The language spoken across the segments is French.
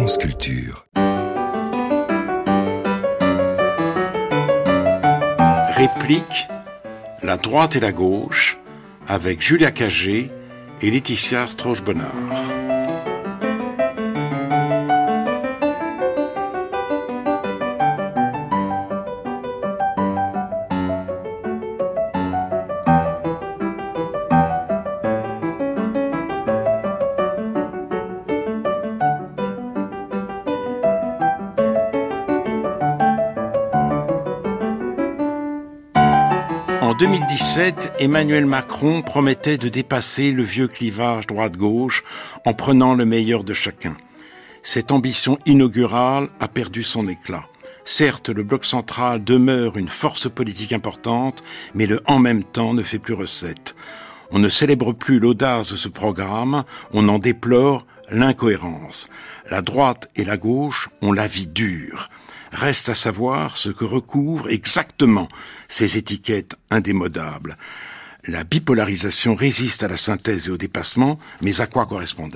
France Culture. Réplique, la droite et la gauche, avec Julia Cagé et Laetitia Strauch-Bonnard. En 2017, Emmanuel Macron promettait de dépasser le vieux clivage droite-gauche en prenant le meilleur de chacun. Cette ambition inaugurale a perdu son éclat. Certes, le bloc central demeure une force politique importante, mais le « en même temps » ne fait plus recette. On ne célèbre plus l'audace de ce programme, on en déplore l'incohérence. La droite et la gauche ont la vie dure. Reste à savoir ce que recouvrent exactement ces étiquettes indémodables. La bipolarisation résiste à la synthèse et au dépassement, mais à quoi correspond-elle ?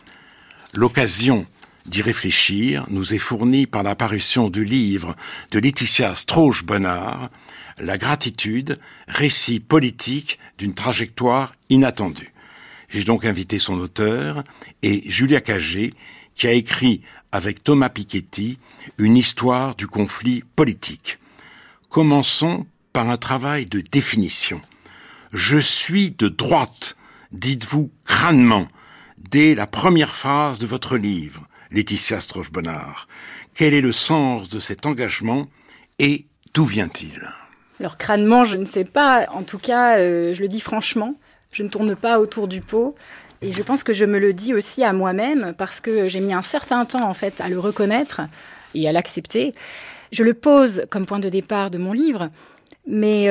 L'occasion d'y réfléchir nous est fournie par la parution du livre de Laetitia Strauch-Bonnard, « La gratitude, récit politique d'une trajectoire inattendue ». J'ai donc invité son auteur et Julia Cagé, qui a écrit avec Thomas Piketty une histoire du conflit politique. Commençons par un travail de définition. Je suis de droite, dites-vous crânement, dès la première phrase de votre livre, Laetitia Strauch-Bonnard. Quel est le sens de cet engagement et d'où vient-il ? Alors crânement, je ne sais pas. En tout cas, je le dis franchement, je ne tourne pas autour du pot. Et je pense que je me le dis aussi à moi-même parce que j'ai mis un certain temps en fait à le reconnaître et à l'accepter. Je le pose comme point de départ de mon livre, mais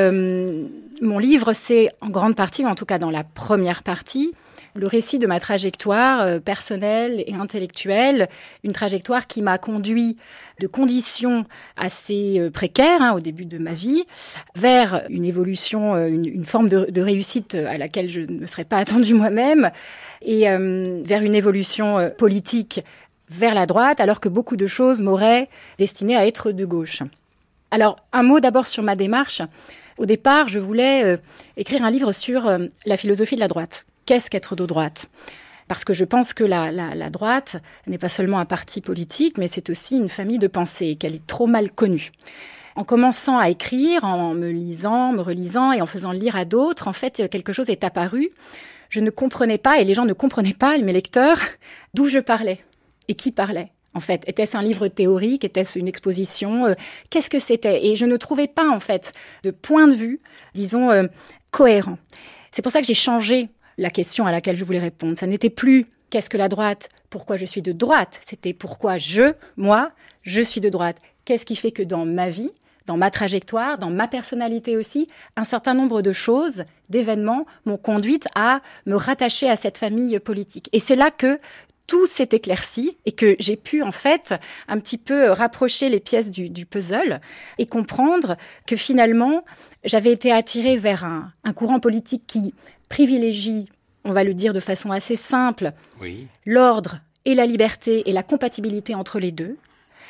mon livre c'est en grande partie, ou en tout cas dans la première partie, le récit de ma trajectoire personnelle et intellectuelle, une trajectoire qui m'a conduit de conditions assez précaires au début de ma vie vers une évolution, une forme de réussite à laquelle je ne me serais pas attendue moi-même et vers une évolution politique vers la droite alors que beaucoup de choses m'auraient destinée à être de gauche. Alors, un mot d'abord sur ma démarche. Au départ, je voulais écrire un livre sur la philosophie de la droite. Qu'est-ce qu'être de droite ? Parce que je pense que la droite n'est pas seulement un parti politique, mais c'est aussi une famille de pensée, qu'elle est trop mal connue. En commençant à écrire, en me lisant, me relisant et en faisant lire à d'autres, en fait, quelque chose est apparu. Je ne comprenais pas, et les gens ne comprenaient pas, mes lecteurs, d'où je parlais et qui parlait. En fait, était-ce un livre théorique? Était-ce une exposition? Qu'est-ce que c'était? Et je ne trouvais pas, en fait, de point de vue, disons, cohérent. C'est pour ça que j'ai changé la question à laquelle je voulais répondre. Ça n'était plus « qu'est-ce que la droite ? Pourquoi je suis de droite ?» C'était « pourquoi moi, je suis de droite ?» Qu'est-ce qui fait que dans ma vie, dans ma trajectoire, dans ma personnalité aussi, un certain nombre de choses, d'événements m'ont conduite à me rattacher à cette famille politique. Et c'est là que tout s'est éclairci et que j'ai pu en fait un petit peu rapprocher les pièces du puzzle et comprendre que finalement j'avais été attirée vers un courant politique qui privilégie, on va le dire de façon assez simple, l'ordre et la liberté et la compatibilité entre les deux,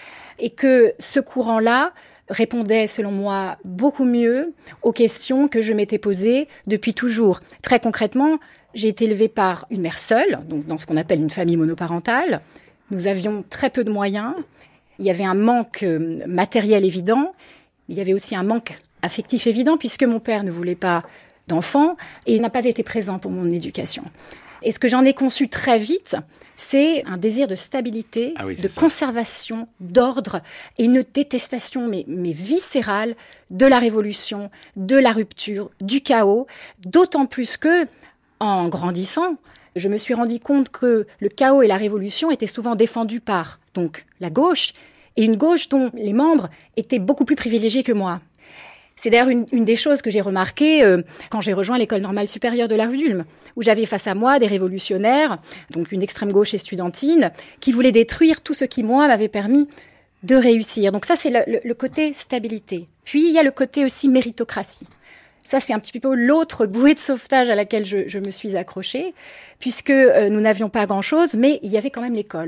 et que ce courant-là répondait, selon moi, beaucoup mieux aux questions que je m'étais posées depuis toujours. Très concrètement, j'ai été élevée par une mère seule, donc dans ce qu'on appelle une famille monoparentale. Nous avions très peu de moyens. Il y avait un manque matériel évident. Il y avait aussi un manque affectif évident, puisque mon père ne voulait pas d'enfants et n'a pas été présent pour mon éducation. Et ce que j'en ai conçu très vite, c'est un désir de stabilité, de conservation, d'ordre et une détestation mais viscérale de la révolution, de la rupture, du chaos, d'autant plus que, en grandissant, je me suis rendu compte que le chaos et la révolution étaient souvent défendus par donc la gauche, et une gauche dont les membres étaient beaucoup plus privilégiés que moi. C'est d'ailleurs une des choses que j'ai remarquées quand j'ai rejoint l'école normale supérieure de la rue d'Ulm, où j'avais face à moi des révolutionnaires, donc une extrême gauche estudiantine, qui voulaient détruire tout ce qui, moi, m'avait permis de réussir. Donc ça, c'est le côté stabilité. Puis, il y a le côté aussi méritocratie. Ça, c'est un petit peu l'autre bouée de sauvetage à laquelle je me suis accrochée, puisque nous n'avions pas grand-chose, mais il y avait quand même l'école.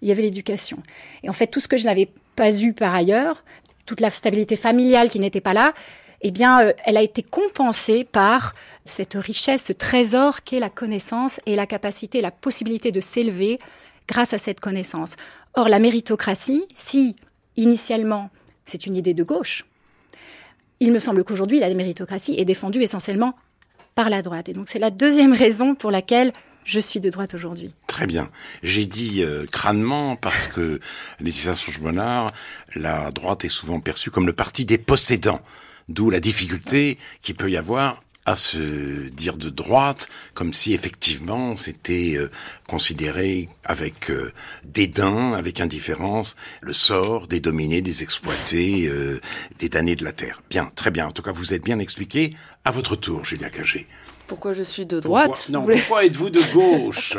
il y avait l'éducation. Et en fait, tout ce que je n'avais pas eu par ailleurs, toute la stabilité familiale qui n'était pas là, eh bien, elle a été compensée par cette richesse, ce trésor qu'est la connaissance et la capacité, la possibilité de s'élever grâce à cette connaissance. Or, la méritocratie, si initialement c'est une idée de gauche, il me semble qu'aujourd'hui, la méritocratie est défendue essentiellement par la droite. Et donc, c'est la deuxième raison pour laquelle je suis de droite aujourd'hui. Très bien. J'ai dit crânement parce que, Laetitia Songe-Bonnard, la droite est souvent perçue comme le parti des possédants. D'où la difficulté qu'il peut y avoir à se dire de droite, comme si effectivement c'était considéré avec dédain, avec indifférence, le sort des dominés, des exploités, des damnés de la terre. Bien, très bien. En tout cas, vous êtes bien expliqué. À votre tour, Julia Cagé. Pourquoi je suis de droite? Pourquoi êtes-vous de gauche?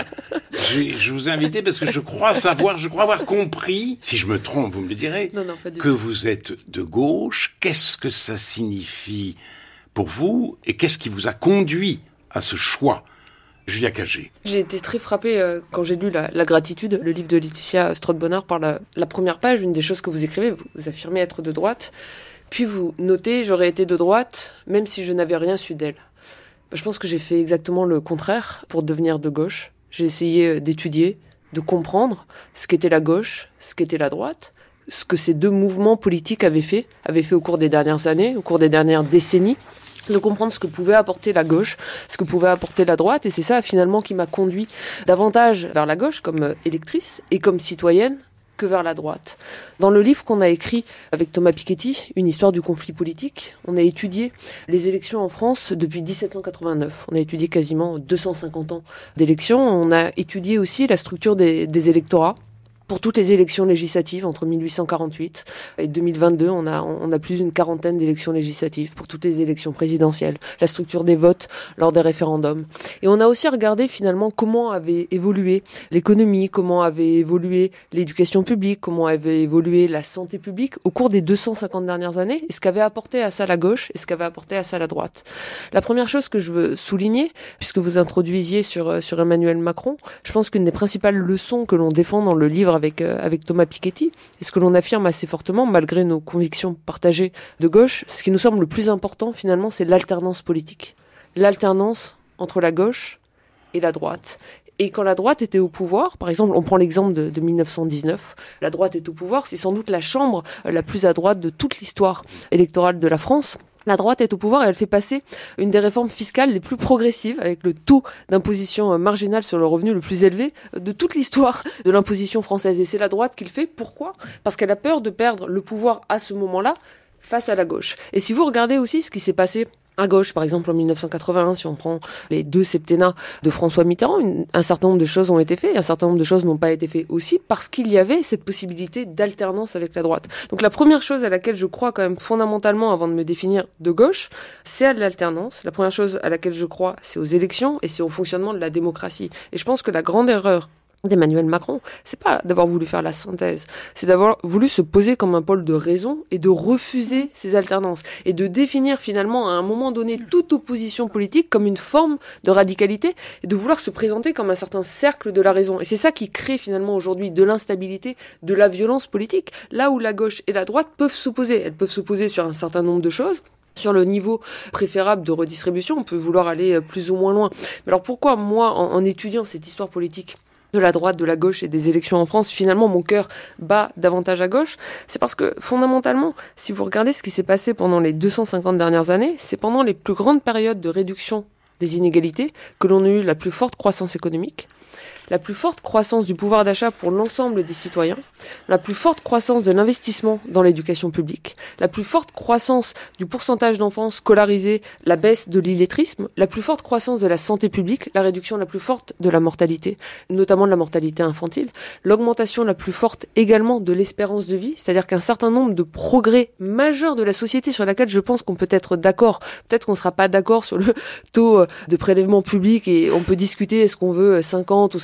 Je vous ai invité parce que je crois avoir compris, si je me trompe, vous me le direz, que vous êtes de gauche. Qu'est-ce que ça signifie pour vous et qu'est-ce qui vous a conduit à ce choix? Julia Cagé. J'ai été très frappée quand j'ai lu la Gratitude, le livre de Laetitia Songe-Bonnard, par la première page. Une des choses que vous écrivez, vous affirmez être de droite, puis vous notez « J'aurais été de droite, même si je n'avais rien su d'elle ». Je pense que j'ai fait exactement le contraire pour devenir de gauche. J'ai essayé d'étudier, de comprendre ce qu'était la gauche, ce qu'était la droite, ce que ces deux mouvements politiques avaient fait au cours des dernières années, au cours des dernières décennies, de comprendre ce que pouvait apporter la gauche, ce que pouvait apporter la droite. Et c'est ça finalement qui m'a conduit davantage vers la gauche comme électrice et comme citoyenne que vers la droite. Dans le livre qu'on a écrit avec Thomas Piketty, Une histoire du conflit politique, on a étudié les élections en France depuis 1789. On a étudié quasiment 250 ans d'élections. On a étudié aussi la structure des électorats. Pour toutes les élections législatives entre 1848 et 2022, on a plus d'une quarantaine d'élections législatives pour toutes les élections présidentielles, la structure des votes lors des référendums. Et on a aussi regardé finalement comment avait évolué l'économie, comment avait évolué l'éducation publique, comment avait évolué la santé publique au cours des 250 dernières années, et ce qu'avait apporté à ça la gauche et ce qu'avait apporté à ça la droite. La première chose que je veux souligner, puisque vous introduisiez sur Emmanuel Macron, je pense qu'une des principales leçons que l'on défend dans le livre avec Thomas Piketty, et ce que l'on affirme assez fortement, malgré nos convictions partagées de gauche, ce qui nous semble le plus important finalement, c'est l'alternance politique. L'alternance entre la gauche et la droite. Et quand la droite était au pouvoir, par exemple, on prend l'exemple de 1919, la droite est au pouvoir, c'est sans doute la chambre la plus à droite de toute l'histoire électorale de la France. La droite est au pouvoir et elle fait passer une des réformes fiscales les plus progressives, avec le taux d'imposition marginale sur le revenu le plus élevé de toute l'histoire de l'imposition française. Et c'est la droite qui le fait. Pourquoi ? Parce qu'elle a peur de perdre le pouvoir à ce moment-là face à la gauche. Et si vous regardez aussi ce qui s'est passé à gauche, par exemple, en 1981, si on prend les 2 septennats de François Mitterrand, un certain nombre de choses ont été faites, et un certain nombre de choses n'ont pas été faites aussi, parce qu'il y avait cette possibilité d'alternance avec la droite. Donc la première chose à laquelle je crois quand même fondamentalement, avant de me définir de gauche, c'est à l'alternance. La première chose à laquelle je crois, c'est aux élections, et c'est au fonctionnement de la démocratie. Et je pense que la grande erreur d'Emmanuel Macron, c'est pas d'avoir voulu faire la synthèse, c'est d'avoir voulu se poser comme un pôle de raison et de refuser ces alternances et de définir finalement à un moment donné toute opposition politique comme une forme de radicalité et de vouloir se présenter comme un certain cercle de la raison. Et c'est ça qui crée finalement aujourd'hui de l'instabilité, de la violence politique, là où la gauche et la droite peuvent s'opposer. Elles peuvent s'opposer sur un certain nombre de choses. Sur le niveau préférable de redistribution, on peut vouloir aller plus ou moins loin. Mais alors pourquoi moi, en étudiant cette histoire politique de la droite, de la gauche et des élections en France, finalement mon cœur bat davantage à gauche, c'est parce que fondamentalement, si vous regardez ce qui s'est passé pendant les 250 dernières années, c'est pendant les plus grandes périodes de réduction des inégalités que l'on a eu la plus forte croissance économique, la plus forte croissance du pouvoir d'achat pour l'ensemble des citoyens, la plus forte croissance de l'investissement dans l'éducation publique, la plus forte croissance du pourcentage d'enfants scolarisés, la baisse de l'illettrisme, la plus forte croissance de la santé publique, la réduction la plus forte de la mortalité, notamment de la mortalité infantile, l'augmentation la plus forte également de l'espérance de vie, c'est-à-dire qu'un certain nombre de progrès majeurs de la société sur laquelle je pense qu'on peut être d'accord, peut-être qu'on ne sera pas d'accord sur le taux de prélèvement public et on peut discuter est-ce qu'on veut 50 ou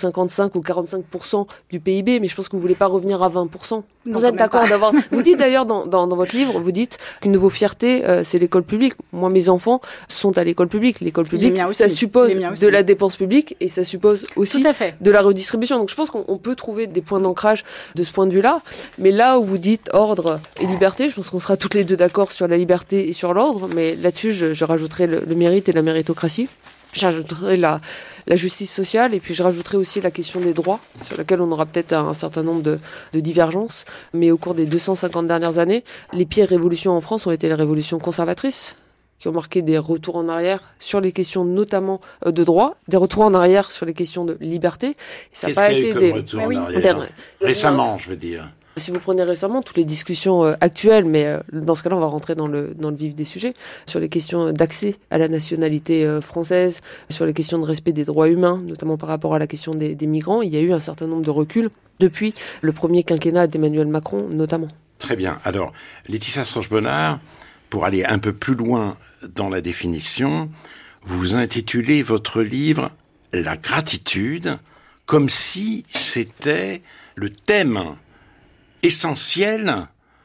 55 ou 45% du PIB, mais je pense que vous voulez pas revenir à 20%. Non, Vous êtes d'accord pas. d'avoir... Vous dites d'ailleurs dans votre livre, vous dites qu'une de vos fiertés, c'est l'école publique. Moi, mes enfants sont à l'école publique. L'école publique, ça suppose de la dépense publique et ça suppose aussi de la redistribution. Donc je pense qu'on peut trouver des points d'ancrage de ce point de vue-là. Mais là où vous dites ordre et liberté, je pense qu'on sera toutes les deux d'accord sur la liberté et sur l'ordre. Mais là-dessus, je rajouterai le mérite et la méritocratie. J'ajouterai la justice sociale et puis je rajouterai aussi la question des droits, sur laquelle on aura peut-être un certain nombre de divergences. Mais au cours des 250 dernières années, les pires révolutions en France ont été les révolutions conservatrices, qui ont marqué des retours en arrière sur les questions notamment de droit, des retours en arrière sur les questions de liberté. Et ça n'a pas été des retours en arrière récemment, je veux dire. Si vous prenez récemment toutes les discussions actuelles, mais dans ce cas-là, on va rentrer dans le vif des sujets, sur les questions d'accès à la nationalité française, sur les questions de respect des droits humains, notamment par rapport à la question des migrants, il y a eu un certain nombre de reculs depuis le premier quinquennat d'Emmanuel Macron, notamment. Très bien. Alors, Laetitia Stroche-Bonnard, pour aller un peu plus loin dans la définition, vous intitulez votre livre « La gratitude » comme si c'était le thème essentiel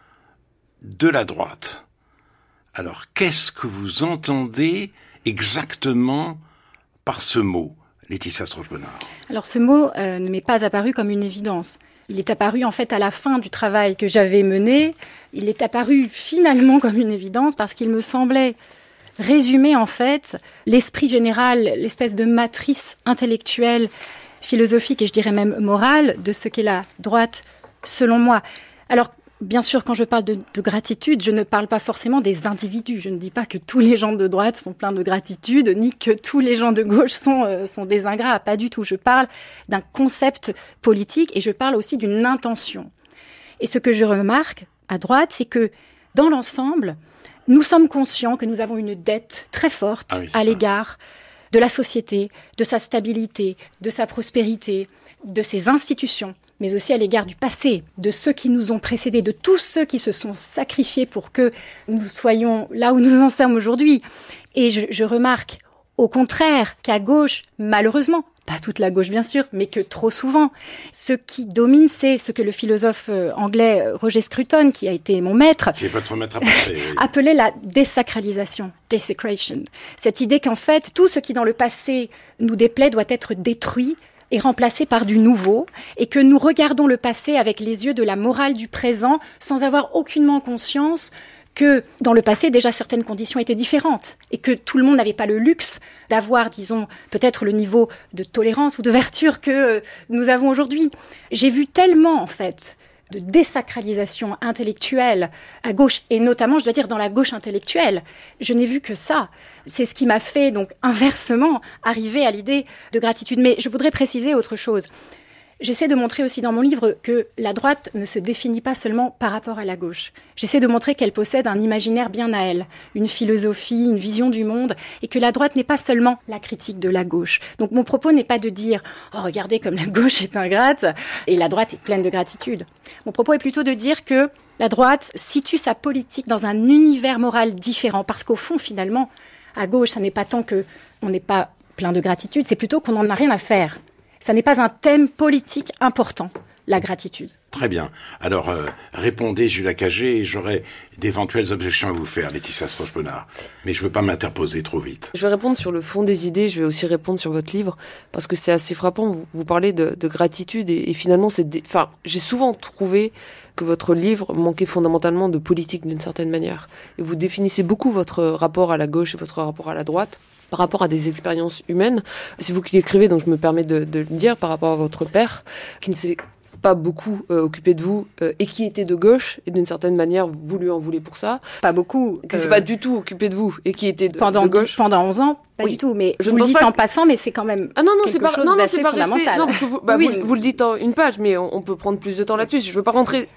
de la droite. Alors, qu'est-ce que vous entendez exactement par ce mot, Laetitia Stroche-Bonnard ? Alors, ce mot ne m'est pas apparu comme une évidence. Il est apparu en fait à la fin du travail que j'avais mené. Il est apparu finalement comme une évidence parce qu'il me semblait résumer en fait l'esprit général, l'espèce de matrice intellectuelle, philosophique et je dirais même morale de ce qu'est la droite selon moi. Alors, bien sûr, quand je parle de gratitude, je ne parle pas forcément des individus. Je ne dis pas que tous les gens de droite sont pleins de gratitude, ni que tous les gens de gauche sont des ingrats. Pas du tout. Je parle d'un concept politique et je parle aussi d'une intention. Et ce que je remarque à droite, c'est que dans l'ensemble, nous sommes conscients que nous avons une dette très forte à l'égard de la société, de sa stabilité, de sa prospérité, de ses institutions, mais aussi à l'égard du passé, de ceux qui nous ont précédés, de tous ceux qui se sont sacrifiés pour que nous soyons là où nous en sommes aujourd'hui. Et je remarque, au contraire, qu'à gauche, malheureusement, pas toute la gauche bien sûr, mais que trop souvent, ce qui domine, c'est ce que le philosophe anglais Roger Scruton, qui a été mon maître, qui est votre maître à penser, appelait la désacralisation, desecration. Cette idée qu'en fait, tout ce qui dans le passé nous déplaît doit être détruit et remplacé par du nouveau, et que nous regardons le passé avec les yeux de la morale du présent, sans avoir aucunement conscience que dans le passé, déjà certaines conditions étaient différentes, et que tout le monde n'avait pas le luxe d'avoir, disons, peut-être le niveau de tolérance ou de vertu que nous avons aujourd'hui. J'ai vu tellement, en fait, de désacralisation intellectuelle à gauche, et notamment, je dois dire, dans la gauche intellectuelle. Je n'ai vu que ça. C'est ce qui m'a fait, donc, inversement, arriver à l'idée de gratitude. Mais je voudrais préciser autre chose. J'essaie de montrer aussi dans mon livre que la droite ne se définit pas seulement par rapport à la gauche. J'essaie de montrer qu'elle possède un imaginaire bien à elle, une philosophie, une vision du monde, et que la droite n'est pas seulement la critique de la gauche. Donc mon propos n'est pas de dire « Oh, regardez comme la gauche est ingrate et la droite est pleine de gratitude ». Mon propos est plutôt de dire que la droite situe sa politique dans un univers moral différent, parce qu'au fond, finalement, à gauche, ça n'est pas tant qu'on n'est pas plein de gratitude, c'est plutôt qu'on n'en a rien à faire. Ça n'est pas un thème politique important, la gratitude. Très bien. Alors, répondez, Julia Cagé, et j'aurai d'éventuelles objections à vous faire, Laetitia Stroche-Bonnard. Mais je ne veux pas m'interposer trop vite. Je vais répondre sur le fond des idées, je vais aussi répondre sur votre livre, parce que c'est assez frappant. Vous parlez de gratitude, et finalement, j'ai souvent trouvé que votre livre manquait fondamentalement de politique d'une certaine manière. Et vous définissez beaucoup votre rapport à la gauche et votre rapport à la droite par rapport à des expériences humaines. C'est vous qui l'écrivez, donc je me permets de le dire, par rapport à votre père, qui ne s'est pas beaucoup occupé de vous et qui était de gauche, et d'une certaine manière, vous lui en voulez pour ça. Pas beaucoup. Qui ne s'est pas du tout occupé de vous et qui était de gauche. Pendant 11 ans, pas du tout. Mais je vous le dites en passant, mais c'est quand même quelque chose d'assez fondamental. Non, parce que vous le dites en une page, mais on peut prendre plus de temps là-dessus. Je ne veux pas rentrer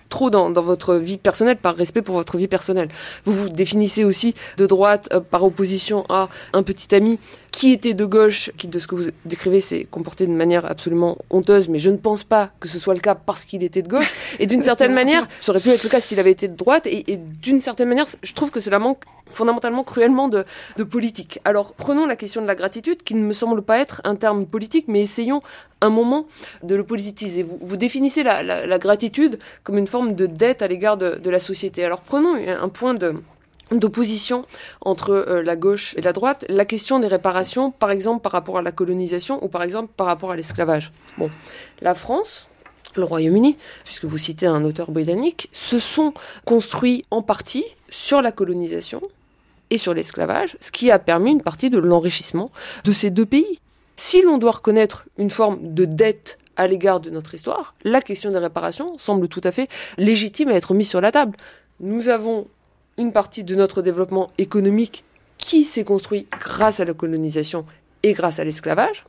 trop dans votre vie personnelle, par respect pour votre vie personnelle. Vous vous définissez aussi de droite par opposition à un petit ami qui était de gauche, qui, de ce que vous décrivez, s'est comporté de manière absolument honteuse, mais je ne pense pas que ce soit le cas parce qu'il était de gauche. Et d'une certaine manière, ça aurait pu être le cas s'il avait été de droite. Et d'une certaine manière, je trouve que cela manque fondamentalement, cruellement de politique. Alors, prenons la question de la gratitude, qui ne me semble pas être un terme politique, mais essayons un moment de le politiser. Vous définissez la gratitude comme une forme de dette à l'égard de la société. Alors, prenons un point d'opposition entre la gauche et la droite, la question des réparations, par exemple par rapport à la colonisation ou par exemple par rapport à l'esclavage. Bon, la France, le Royaume-Uni, puisque vous citez un auteur britannique, se sont construits en partie sur la colonisation et sur l'esclavage, ce qui a permis une partie de l'enrichissement de ces deux pays. Si l'on doit reconnaître une forme de dette à l'égard de notre histoire, la question des réparations semble tout à fait légitime à être mise sur la table. Nous avons une partie de notre développement économique qui s'est construit grâce à la colonisation et grâce à l'esclavage.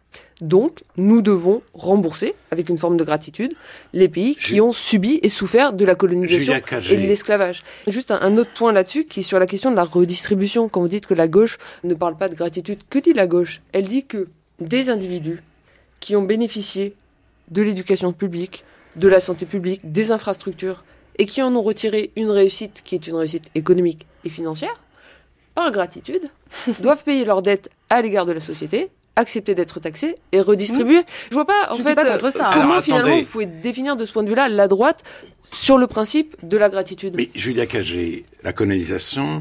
Donc, nous devons rembourser, avec une forme de gratitude, les pays qui ont subi et souffert de la colonisation et de l'esclavage. Juste un autre point là-dessus, qui est sur la question de la redistribution. Quand vous dites que la gauche ne parle pas de gratitude, que dit la gauche ? Elle dit que des individus qui ont bénéficié de l'éducation publique, de la santé publique, des infrastructures, et qui en ont retiré une réussite qui est une réussite économique et financière, par gratitude, doivent payer leurs dettes à l'égard de la société, accepter d'être taxés et redistribuer. Je vois pas, suis pas contre ça. comment Alors, finalement attendez. vous pouvez définir de ce point de vue-là la droite sur le principe de la gratitude. Mais Julia Cagé, la colonisation,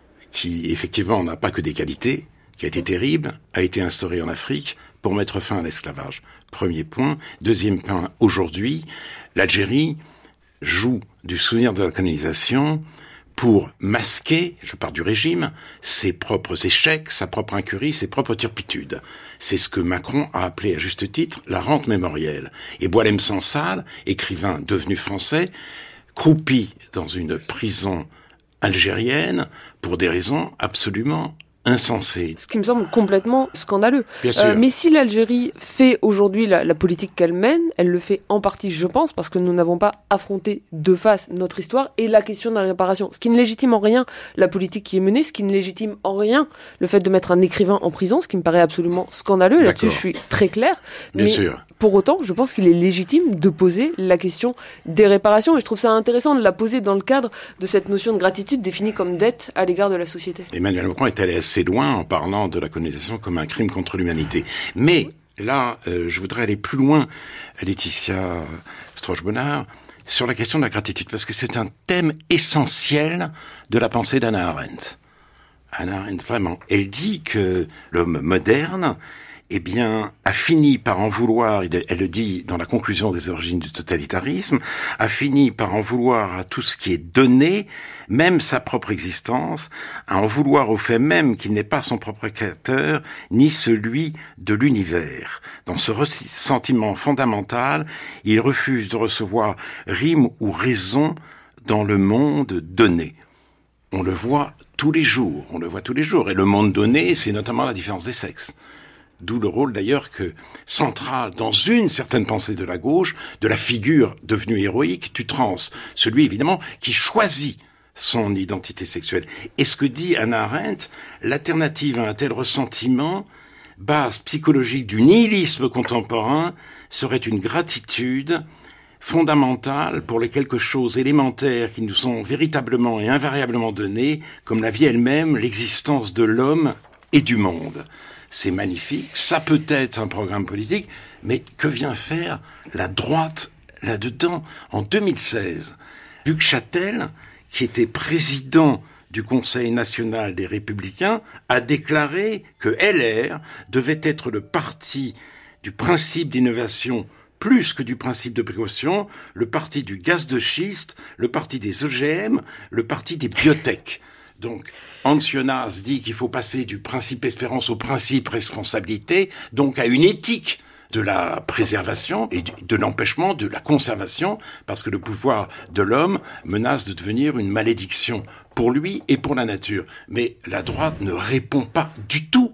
qui effectivement n'a pas que des qualités, qui a été terrible, a été instaurée en Afrique pour mettre fin à l'esclavage. Premier point. Deuxième point, aujourd'hui, l'Algérie joue du souvenir de la colonisation pour masquer, je pars du régime, ses propres échecs, sa propre incurie, ses propres turpitudes. C'est ce que Macron a appelé à juste titre la rente mémorielle. Et Boualem Sansal, écrivain devenu français, croupi dans une prison algérienne pour des raisons absolument insensées. Ce qui me semble complètement scandaleux. Bien sûr. Mais si l'Algérie fait aujourd'hui la politique qu'elle mène, elle le fait en partie, je pense, parce que nous n'avons pas affronté de face notre histoire et la question de la réparation. Ce qui ne légitime en rien la politique qui est menée, ce qui ne légitime en rien le fait de mettre un écrivain en prison, ce qui me paraît absolument scandaleux. Là-dessus, je suis très clair. Bien mais sûr. Pour autant, je pense qu'il est légitime de poser la question des réparations. Et je trouve ça intéressant de la poser dans le cadre de cette notion de gratitude définie comme dette à l'égard de la société. Emmanuel Macron est allé assez loin en parlant de la colonisation comme un crime contre l'humanité. Mais là, je voudrais aller plus loin, Laetitia Stroche-Bonnard, sur la question de la gratitude, parce que c'est un thème essentiel de la pensée d'Hannah Arendt. Hannah Arendt, vraiment, elle dit que l'homme moderne, eh bien, a fini par en vouloir, elle le dit dans la conclusion des origines du totalitarisme, a fini par en vouloir à tout ce qui est donné, même sa propre existence, à en vouloir au fait même qu'il n'est pas son propre créateur, ni celui de l'univers. Dans ce sentiment fondamental, il refuse de recevoir rime ou raison dans le monde donné. On le voit tous les jours, et le monde donné, c'est notamment la différence des sexes. D'où le rôle d'ailleurs central dans une certaine pensée de la gauche, de la figure devenue héroïque du trans, celui évidemment qui choisit son identité sexuelle. Et ce que dit Hannah Arendt, l'alternative à un tel ressentiment, base psychologique du nihilisme contemporain, serait une gratitude fondamentale pour les quelque chose élémentaires qui nous sont véritablement et invariablement donnés, comme la vie elle-même, l'existence de l'homme et du monde. C'est magnifique, ça peut être un programme politique, mais que vient faire la droite là-dedans? En 2016, Hugues Chatel, qui était président du Conseil national des Républicains, a déclaré que LR devait être le parti du principe d'innovation plus que du principe de précaution, le parti du gaz de schiste, le parti des OGM, le parti des biotech. Donc, Hans Jonas dit qu'il faut passer du principe espérance au principe responsabilité, donc à une éthique de la préservation et de l'empêchement de la conservation, parce que le pouvoir de l'homme menace de devenir une malédiction pour lui et pour la nature. Mais la droite ne répond pas du tout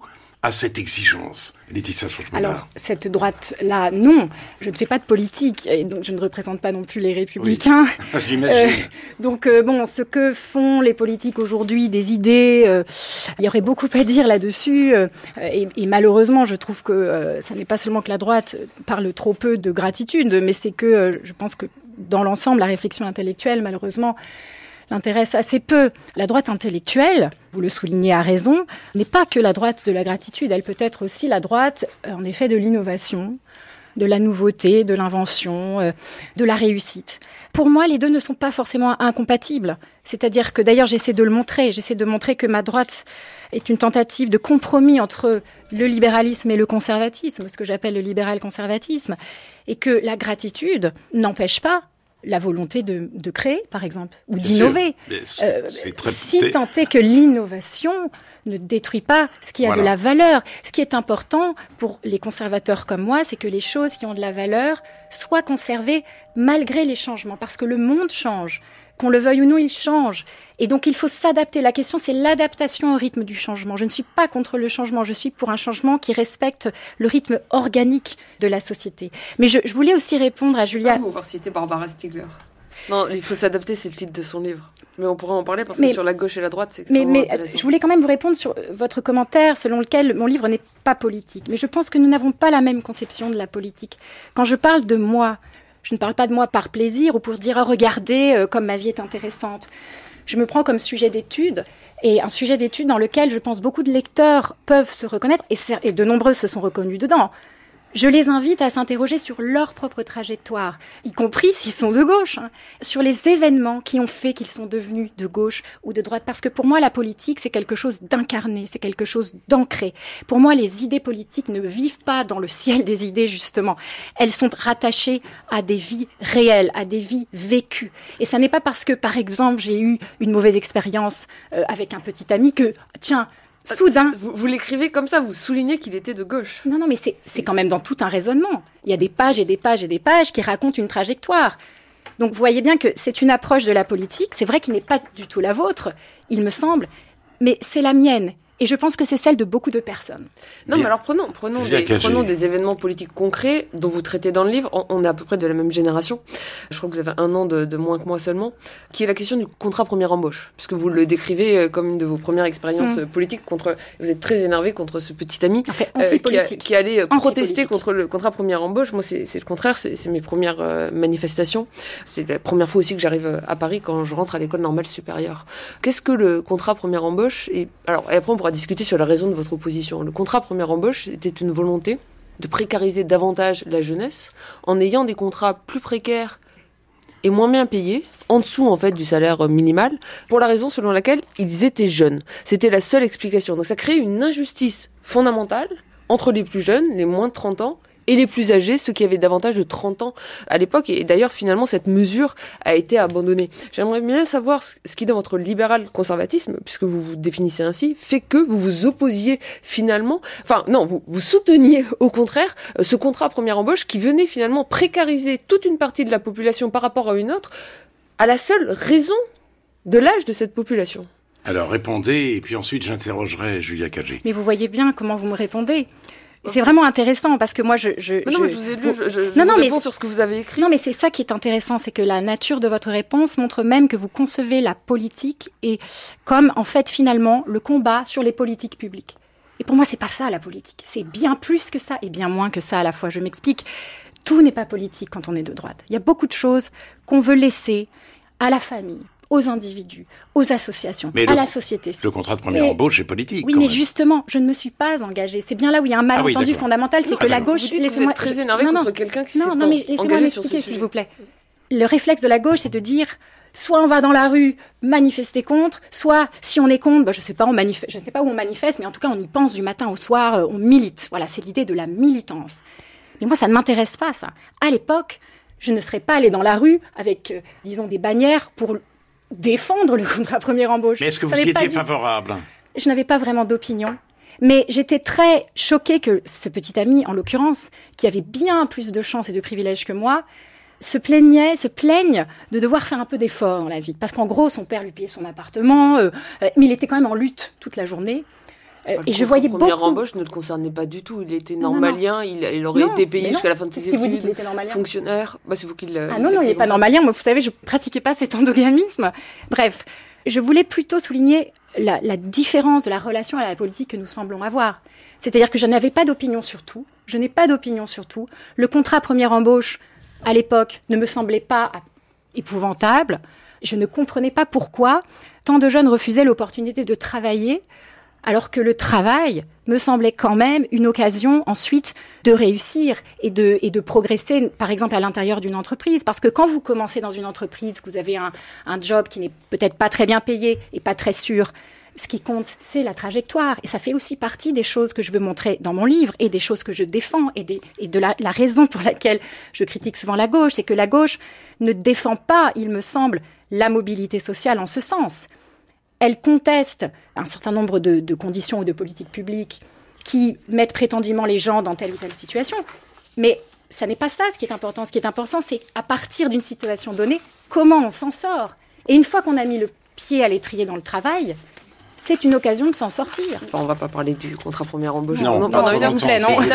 à cette exigence, Laetitia Stroessbonner? Alors, cette droite-là, non. Je ne fais pas de politique, et donc je ne représente pas non plus les Républicains. Oui, j'imagine. Donc, ce que font les politiques aujourd'hui, des idées, il y aurait beaucoup à dire là-dessus. Et malheureusement, je trouve que ça n'est pas seulement que la droite parle trop peu de gratitude, mais c'est que je pense que dans l'ensemble, la réflexion intellectuelle, malheureusement, l'intéresse assez peu. La droite intellectuelle, vous le soulignez à raison, n'est pas que la droite de la gratitude. Elle peut être aussi la droite, en effet, de l'innovation, de la nouveauté, de l'invention, de la réussite. Pour moi, les deux ne sont pas forcément incompatibles. C'est-à-dire que, d'ailleurs, j'essaie de montrer que ma droite est une tentative de compromis entre le libéralisme et le conservatisme, ce que j'appelle le libéral-conservatisme, et que la gratitude n'empêche pas la volonté de créer, par exemple, ou d'innover. Si tant est que l'innovation ne détruit pas ce qui a de la valeur. Ce qui est important pour les conservateurs comme moi, c'est que les choses qui ont de la valeur soient conservées malgré les changements, parce que le monde change. Qu'on le veuille ou non, il change. Et donc, il faut s'adapter. La question, c'est l'adaptation au rythme du changement. Je ne suis pas contre le changement. Je suis pour un changement qui respecte le rythme organique de la société. Mais je voulais aussi répondre à Julia. On va citer Barbara Stiegler. Non, il faut s'adapter, c'est le titre de son livre. Mais on pourrait en parler parce que sur la gauche et la droite, c'est extrêmement intéressant. Je voulais quand même vous répondre sur votre commentaire selon lequel mon livre n'est pas politique. Mais je pense que nous n'avons pas la même conception de la politique. Quand je parle de moi, je ne parle pas de moi par plaisir ou pour dire « regardez comme ma vie est intéressante ». Je me prends comme sujet d'étude, et un sujet d'étude dans lequel je pense beaucoup de lecteurs peuvent se reconnaître, et de nombreux se sont reconnus dedans. Je les invite à s'interroger sur leur propre trajectoire, y compris s'ils sont de gauche, sur les événements qui ont fait qu'ils sont devenus de gauche ou de droite. Parce que pour moi, la politique, c'est quelque chose d'incarné, c'est quelque chose d'ancré. Pour moi, les idées politiques ne vivent pas dans le ciel des idées, justement. Elles sont rattachées à des vies réelles, à des vies vécues. Et ça n'est pas parce que, par exemple, j'ai eu une mauvaise expérience avec un petit ami que, tiens, soudain. Vous l'écrivez comme ça, vous soulignez qu'il était de gauche. Non, mais c'est quand même dans tout un raisonnement. Il y a des pages et des pages et des pages qui racontent une trajectoire. Donc vous voyez bien que c'est une approche de la politique. C'est vrai qu'il n'est pas du tout la vôtre, il me semble, mais c'est la mienne. Et je pense que c'est celle de beaucoup de personnes. Non, mais alors prenons des événements politiques concrets dont vous traitez dans le livre. On est à peu près de la même génération. Je crois que vous avez 1 an de moins que moi seulement. Qui est la question du contrat première embauche. Puisque vous le décrivez comme une de vos premières expériences politiques vous êtes très énervé contre ce petit ami qui allait protester contre le contrat première embauche. Moi, c'est le contraire. C'est mes premières manifestations. C'est la première fois aussi que j'arrive à Paris quand je rentre à l'école normale supérieure. Qu'est-ce que le contrat première embauche? Et après, on pourra discuter sur la raison de votre opposition. Le contrat première embauche était une volonté de précariser davantage la jeunesse en ayant des contrats plus précaires et moins bien payés, en dessous en fait du salaire minimal, pour la raison selon laquelle ils étaient jeunes. C'était la seule explication. Donc ça crée une injustice fondamentale entre les plus jeunes, les moins de 30 ans, et les plus âgés, ceux qui avaient davantage de 30 ans à l'époque. Et d'ailleurs, finalement, cette mesure a été abandonnée. J'aimerais bien savoir ce qui, dans votre libéral-conservatisme, puisque vous vous définissez ainsi, fait que vous vous opposiez finalement... Enfin, non, vous souteniez au contraire ce contrat première embauche qui venait finalement précariser toute une partie de la population par rapport à une autre, à la seule raison de l'âge de cette population. Alors, répondez, et puis ensuite, j'interrogerai Julia Cagé. Mais vous voyez bien comment vous me répondez. C'est vraiment intéressant parce que moi, je vous ai lu, je réponds sur ce que vous avez écrit. Non, mais c'est ça qui est intéressant, c'est que la nature de votre réponse montre même que vous concevez la politique et comme, en fait, finalement, le combat sur les politiques publiques. Et pour moi, c'est pas ça, la politique. C'est bien plus que ça et bien moins que ça à la fois. Je m'explique. Tout n'est pas politique quand on est de droite. Il y a beaucoup de choses qu'on veut laisser à la famille, aux individus, aux associations, à la société. Le contrat de première embauche est politique. Oui, mais justement, je ne me suis pas engagée. C'est bien là où il y a un malentendu fondamental, c'est que la gauche... Vous êtes très énervé contre quelqu'un qui s'est engagé sur ce sujet. Non, mais laissez-moi m'expliquer, s'il vous plaît. Le réflexe de la gauche, c'est de dire... Soit on va dans la rue manifester contre, soit si on est contre, je sais pas où on manifeste, mais en tout cas on y pense du matin au soir, on milite. Voilà, c'est l'idée de la militance. Mais moi, ça ne m'intéresse pas, ça. À l'époque, je ne serais pas allée dans la rue avec, disons, des bannières pour défendre le contrat première embauche. Mais est-ce que vous y étiez favorable ? Je n'avais pas vraiment d'opinion. Mais j'étais très choquée que ce petit ami, en l'occurrence, qui avait bien plus de chance et de privilèges que moi, se plaigne de devoir faire un peu d'effort dans la vie. Parce qu'en gros, son père lui payait son appartement, mais il était quand même en lutte toute la journée. Et je voyais beaucoup... La première embauche ne le concernait pas du tout. Il était normalien, il aurait été payé jusqu'à la fin de ses études. Vous dites qu'il était normalien. Fonctionnaire. C'est vous qui le... Ah non, il n'est pas normalien. Moi, vous savez, je pratiquais pas cet endogamisme. Bref, je voulais plutôt souligner la différence de la relation à la politique que nous semblons avoir. C'est-à-dire que je n'avais pas d'opinion sur tout. Je n'ai pas d'opinion sur tout. Le contrat première embauche, à l'époque, ne me semblait pas épouvantable. Je ne comprenais pas pourquoi tant de jeunes refusaient l'opportunité de travailler, alors que le travail me semblait quand même une occasion ensuite de réussir et de progresser, par exemple, à l'intérieur d'une entreprise. Parce que quand vous commencez dans une entreprise, vous avez un job qui n'est peut-être pas très bien payé et pas très sûr, ce qui compte, c'est la trajectoire. Et ça fait aussi partie des choses que je veux montrer dans mon livre et des choses que je défends et de la raison pour laquelle je critique souvent la gauche, c'est que la gauche ne défend pas, il me semble, la mobilité sociale en ce sens. Elle conteste un certain nombre de conditions ou de politiques publiques qui mettent prétendument les gens dans telle ou telle situation. Mais ça n'est pas ça ce qui est important. Ce qui est important, c'est à partir d'une situation donnée, comment on s'en sort. Et une fois qu'on a mis le pied à l'étrier dans le travail, c'est une occasion de s'en sortir. On ne va pas parler du contrat première embauche. Non, s'il vous plaît, non.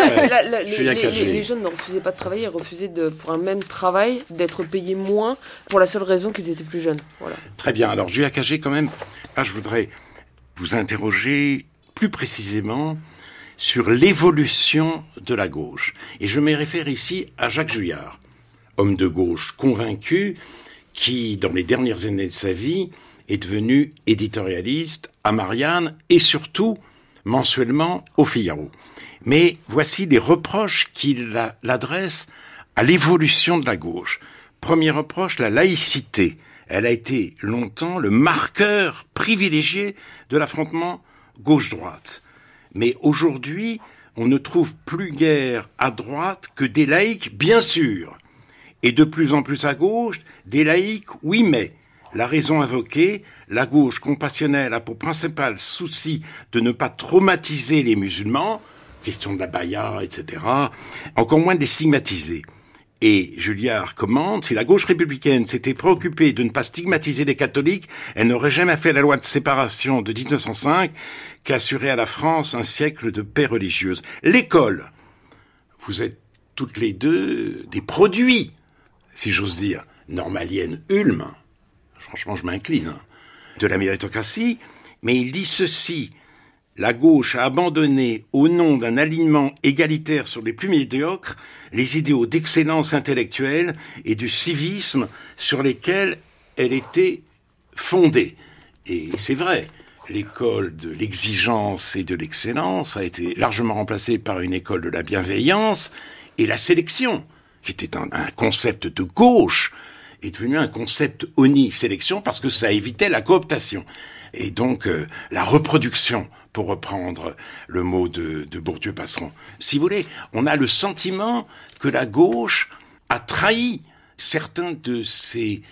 Les jeunes ne refusaient pas de travailler, ils refusaient pour un même travail d'être payés moins pour la seule raison qu'ils étaient plus jeunes. Voilà. Très bien. Alors, Julia Cagé, quand même, là, je voudrais vous interroger plus précisément sur l'évolution de la gauche. Et je me réfère ici à Jacques Julliard, homme de gauche convaincu, qui, dans les dernières années de sa vie, est devenu éditorialiste à Marianne et surtout mensuellement au Figaro. Mais voici les reproches qu'il adresse à l'évolution de la gauche. Premier reproche, la laïcité. Elle a été longtemps le marqueur privilégié de l'affrontement gauche-droite. Mais aujourd'hui, on ne trouve plus guère à droite que des laïcs, bien sûr. Et de plus en plus à gauche, des laïcs, oui mais. La raison invoquée, la gauche compassionnelle a pour principal souci de ne pas traumatiser les musulmans, question de la baya, etc., encore moins de les stigmatiser. Et Julliard commente, si la gauche républicaine s'était préoccupée de ne pas stigmatiser les catholiques, elle n'aurait jamais fait la loi de séparation de 1905 qui assurait à la France un siècle de paix religieuse. L'école, vous êtes toutes les deux des produits, si j'ose dire, normalienne Ulm. Franchement, je m'incline, de la méritocratie, mais il dit ceci, la gauche a abandonné, au nom d'un alignement égalitaire sur les plus médiocres, les idéaux d'excellence intellectuelle et du civisme sur lesquels elle était fondée. Et c'est vrai, l'école de l'exigence et de l'excellence a été largement remplacée par une école de la bienveillance et la sélection, qui était un concept de gauche, est devenu un concept sélection parce que ça évitait la cooptation. Et donc, la reproduction, pour reprendre le mot de Bourdieu-Passeron. Si vous voulez, on a le sentiment que la gauche a trahi certains de ses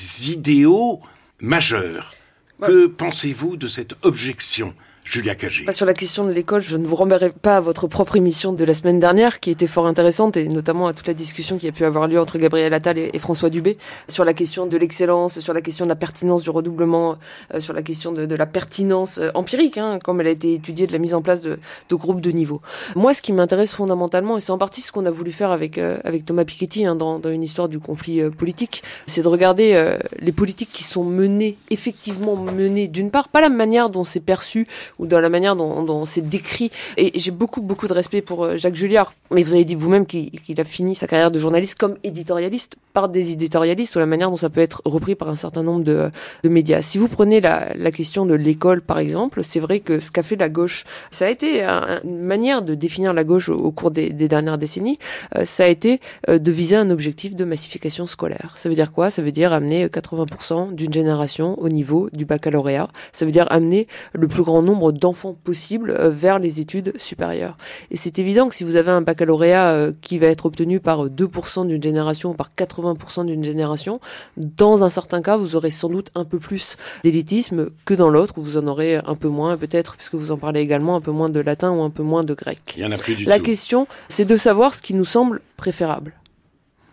idéaux majeurs. Que pensez-vous de cette objection, Julia Cagé? Sur la question de l'école, je ne vous renverrai pas à votre propre émission de la semaine dernière, qui était fort intéressante, et notamment à toute la discussion qui a pu avoir lieu entre Gabriel Attal et François Dubé, sur la question de l'excellence, sur la question de la pertinence du redoublement, sur la question de la pertinence empirique, comme elle a été étudiée, de la mise en place de groupes de niveau. Moi, ce qui m'intéresse fondamentalement, et c'est en partie ce qu'on a voulu faire avec Thomas Piketty, dans une histoire du conflit politique, c'est de regarder les politiques qui sont menées, effectivement menées, d'une part, pas la manière dont c'est perçu, ou dans la manière dont c'est décrit. Et j'ai beaucoup de respect pour Jacques Julliard. Mais vous avez dit vous-même qu'il a fini sa carrière de journaliste comme éditorialiste, par des éditorialistes, ou la manière dont ça peut être repris par un certain nombre de médias. Si vous prenez la question de l'école, par exemple, c'est vrai que ce qu'a fait la gauche, ça a été une manière de définir la gauche au cours des dernières décennies, ça a été de viser un objectif de massification scolaire. Ça veut dire quoi? Ça veut dire amener 80% d'une génération au niveau du baccalauréat. Ça veut dire amener le plus grand nombre d'enfants possible vers les études supérieures. Et c'est évident que si vous avez un baccalauréat qui va être obtenu par 2% d'une génération ou par 80% d'une génération, dans un certain cas, vous aurez sans doute un peu plus d'élitisme que dans l'autre, où vous en aurez un peu moins, peut-être, puisque vous en parlez également, un peu moins de latin ou un peu moins de grec. Il y en a plus du tout. La question, c'est de savoir ce qui nous semble préférable.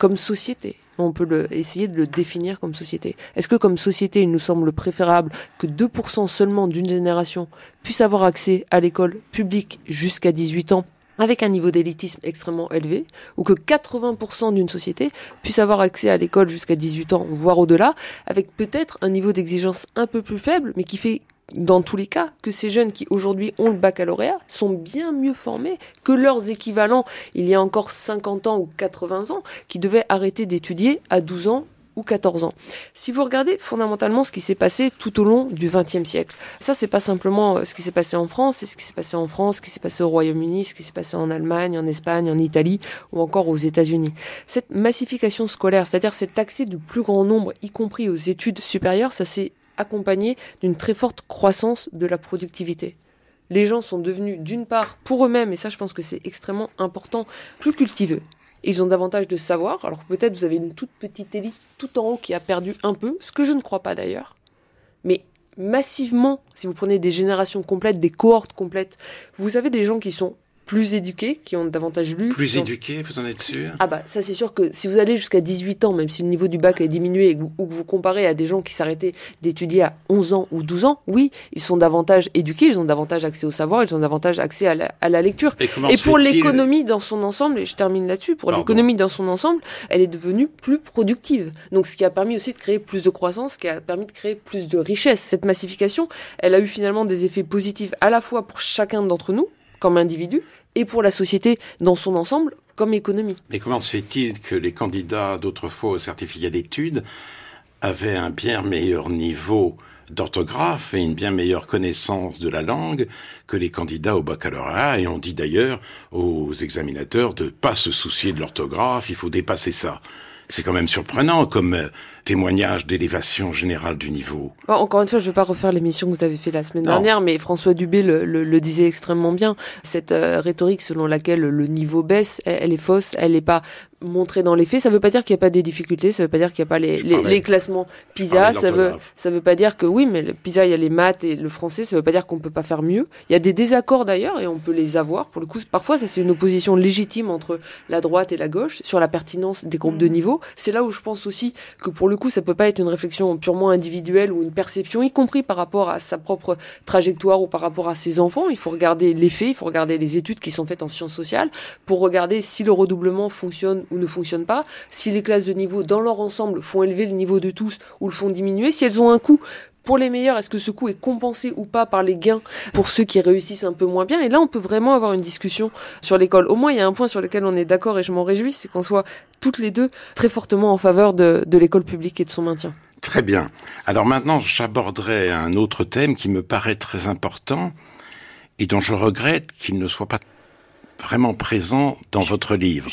comme société. On peut essayer de le définir comme société. Est-ce que comme société, il nous semble préférable que 2% seulement d'une génération puisse avoir accès à l'école publique jusqu'à 18 ans avec un niveau d'élitisme extrêmement élevé, ou que 80% d'une société puisse avoir accès à l'école jusqu'à 18 ans, voire au-delà, avec peut-être un niveau d'exigence un peu plus faible, mais qui fait, dans tous les cas, que ces jeunes qui aujourd'hui ont le baccalauréat sont bien mieux formés que leurs équivalents il y a encore 50 ans ou 80 ans, qui devaient arrêter d'étudier à 12 ans ou 14 ans. Si vous regardez fondamentalement ce qui s'est passé tout au long du XXe siècle, ça c'est pas simplement ce qui s'est passé en France, c'est ce qui s'est passé en France, ce qui s'est passé au Royaume-Uni, ce qui s'est passé en Allemagne, en Espagne, en Italie ou encore aux États-Unis. Cette massification scolaire, c'est-à-dire cet accès du plus grand nombre, y compris aux études supérieures, ça s'est accompagné d'une très forte croissance de la productivité. Les gens sont devenus, d'une part, pour eux-mêmes, et ça je pense que c'est extrêmement important, plus cultivés. Ils ont davantage de savoir, alors peut-être vous avez une toute petite élite tout en haut qui a perdu un peu, ce que je ne crois pas d'ailleurs. Mais massivement, si vous prenez des générations complètes, des cohortes complètes, vous avez des gens qui sont plus éduqués, qui ont davantage lu. Plus éduqués, vous en êtes sûr ? Ah bah ça c'est sûr que si vous allez jusqu'à 18 ans, même si le niveau du bac a diminué, ou que vous comparez à des gens qui s'arrêtaient d'étudier à 11 ans ou 12 ans, oui, ils sont davantage éduqués, ils ont davantage accès au savoir, ils ont davantage accès à la lecture. Et pour l'économie dans son ensemble, et je termine là-dessus, l'économie dans son ensemble, elle est devenue plus productive. Donc ce qui a permis aussi de créer plus de croissance, ce qui a permis de créer plus de richesse. Cette massification, elle a eu finalement des effets positifs à la fois pour chacun d'entre nous, comme individu, et pour la société dans son ensemble, comme économie. Mais comment se fait-il que les candidats d'autrefois au certificat d'études avaient un bien meilleur niveau d'orthographe et une bien meilleure connaissance de la langue que les candidats au baccalauréat, et on dit d'ailleurs aux examinateurs de pas se soucier de l'orthographe, il faut dépasser ça. C'est quand même surprenant comme témoignage d'élévation générale du niveau. Bon, encore une fois, je ne vais pas refaire l'émission que vous avez fait la semaine dernière, mais François Dubé le disait extrêmement bien. Cette rhétorique selon laquelle le niveau baisse, elle est fausse, elle n'est pas montrée dans les faits. Ça ne veut pas dire qu'il n'y a pas des difficultés, ça ne veut pas dire qu'il n'y a pas les classements PISA, ça veut pas dire que oui, mais le PISA, il y a les maths et le français, ça ne veut pas dire qu'on ne peut pas faire mieux. Il y a des désaccords d'ailleurs et on peut les avoir. Pour le coup, parfois, ça c'est une opposition légitime entre la droite et la gauche sur la pertinence des groupes de niveau. C'est là où je pense aussi que pour le coup, ça peut pas être une réflexion purement individuelle ou une perception, y compris par rapport à sa propre trajectoire ou par rapport à ses enfants. Il faut regarder les faits, il faut regarder les études qui sont faites en sciences sociales pour regarder si le redoublement fonctionne ou ne fonctionne pas, si les classes de niveau dans leur ensemble font élever le niveau de tous ou le font diminuer, si elles ont un coût. Pour les meilleurs, est-ce que ce coût est compensé ou pas par les gains pour ceux qui réussissent un peu moins bien ? Et là, on peut vraiment avoir une discussion sur l'école. Au moins, il y a un point sur lequel on est d'accord et je m'en réjouis, c'est qu'on soit toutes les deux très fortement en faveur de l'école publique et de son maintien. Très bien. Alors maintenant, j'aborderai un autre thème qui me paraît très important et dont je regrette qu'il ne soit pas vraiment présent dans votre livre.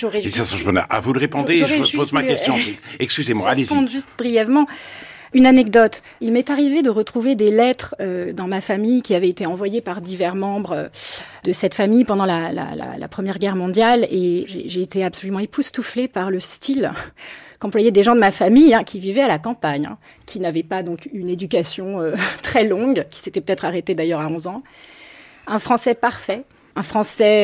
Vous le répondez, je pose ma question. Excusez-moi, allez-y. Je juste brièvement. Une anecdote. Il m'est arrivé de retrouver des lettres dans ma famille qui avaient été envoyées par divers membres de cette famille pendant la Première Guerre mondiale et j'ai été absolument époustouflée par le style qu'employaient des gens de ma famille qui vivaient à la campagne, qui n'avaient pas donc une éducation très longue, qui s'étaient peut-être arrêtés d'ailleurs à 11 ans. Un français parfait. Un français,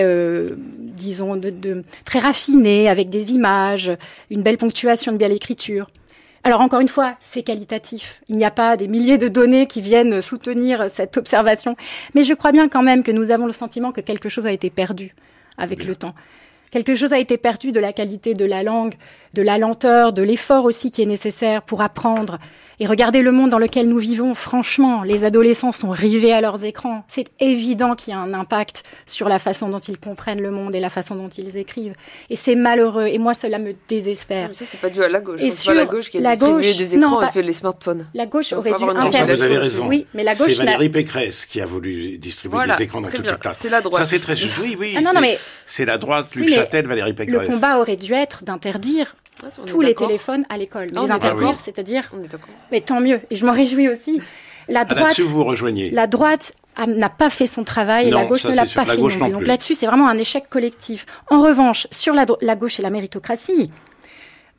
disons, de très raffiné, avec des images, une belle ponctuation, une belle écriture. Alors encore une fois, c'est qualitatif. Il n'y a pas des milliers de données qui viennent soutenir cette observation. Mais je crois bien quand même que nous avons le sentiment que quelque chose a été perdu avec le temps. Quelque chose a été perdu de la qualité de la langue, de la lenteur, de l'effort aussi qui est nécessaire pour apprendre. Et regardez le monde dans lequel nous vivons, franchement, les adolescents sont rivés à leurs écrans. C'est évident qu'il y a un impact sur la façon dont ils comprennent le monde et la façon dont ils écrivent. Et c'est malheureux. Et moi, cela me désespère. Mais ça, c'est pas dû à la gauche. C'est pas la gauche qui a distribué des écrans et fait les smartphones. La gauche aurait dû interdire. Vous avez raison. Oui, mais la gauche c'est Valérie Pécresse qui a voulu distribuer des écrans dans toutes les classes. C'est la droite. Ça, c'est très juste. Oui, c'est la droite, Luc Châtel, Valérie Pécresse. Le combat aurait dû être d'interdire tous les téléphones à l'école. Mais les interdire, c'est-à-dire... Mais tant mieux. Et je m'en réjouis aussi. La droite, là-dessus, vous rejoignez. La droite n'a pas fait son travail et la gauche ne l'a pas fait non plus. Donc là-dessus, c'est vraiment un échec collectif. En revanche, sur la gauche et la méritocratie,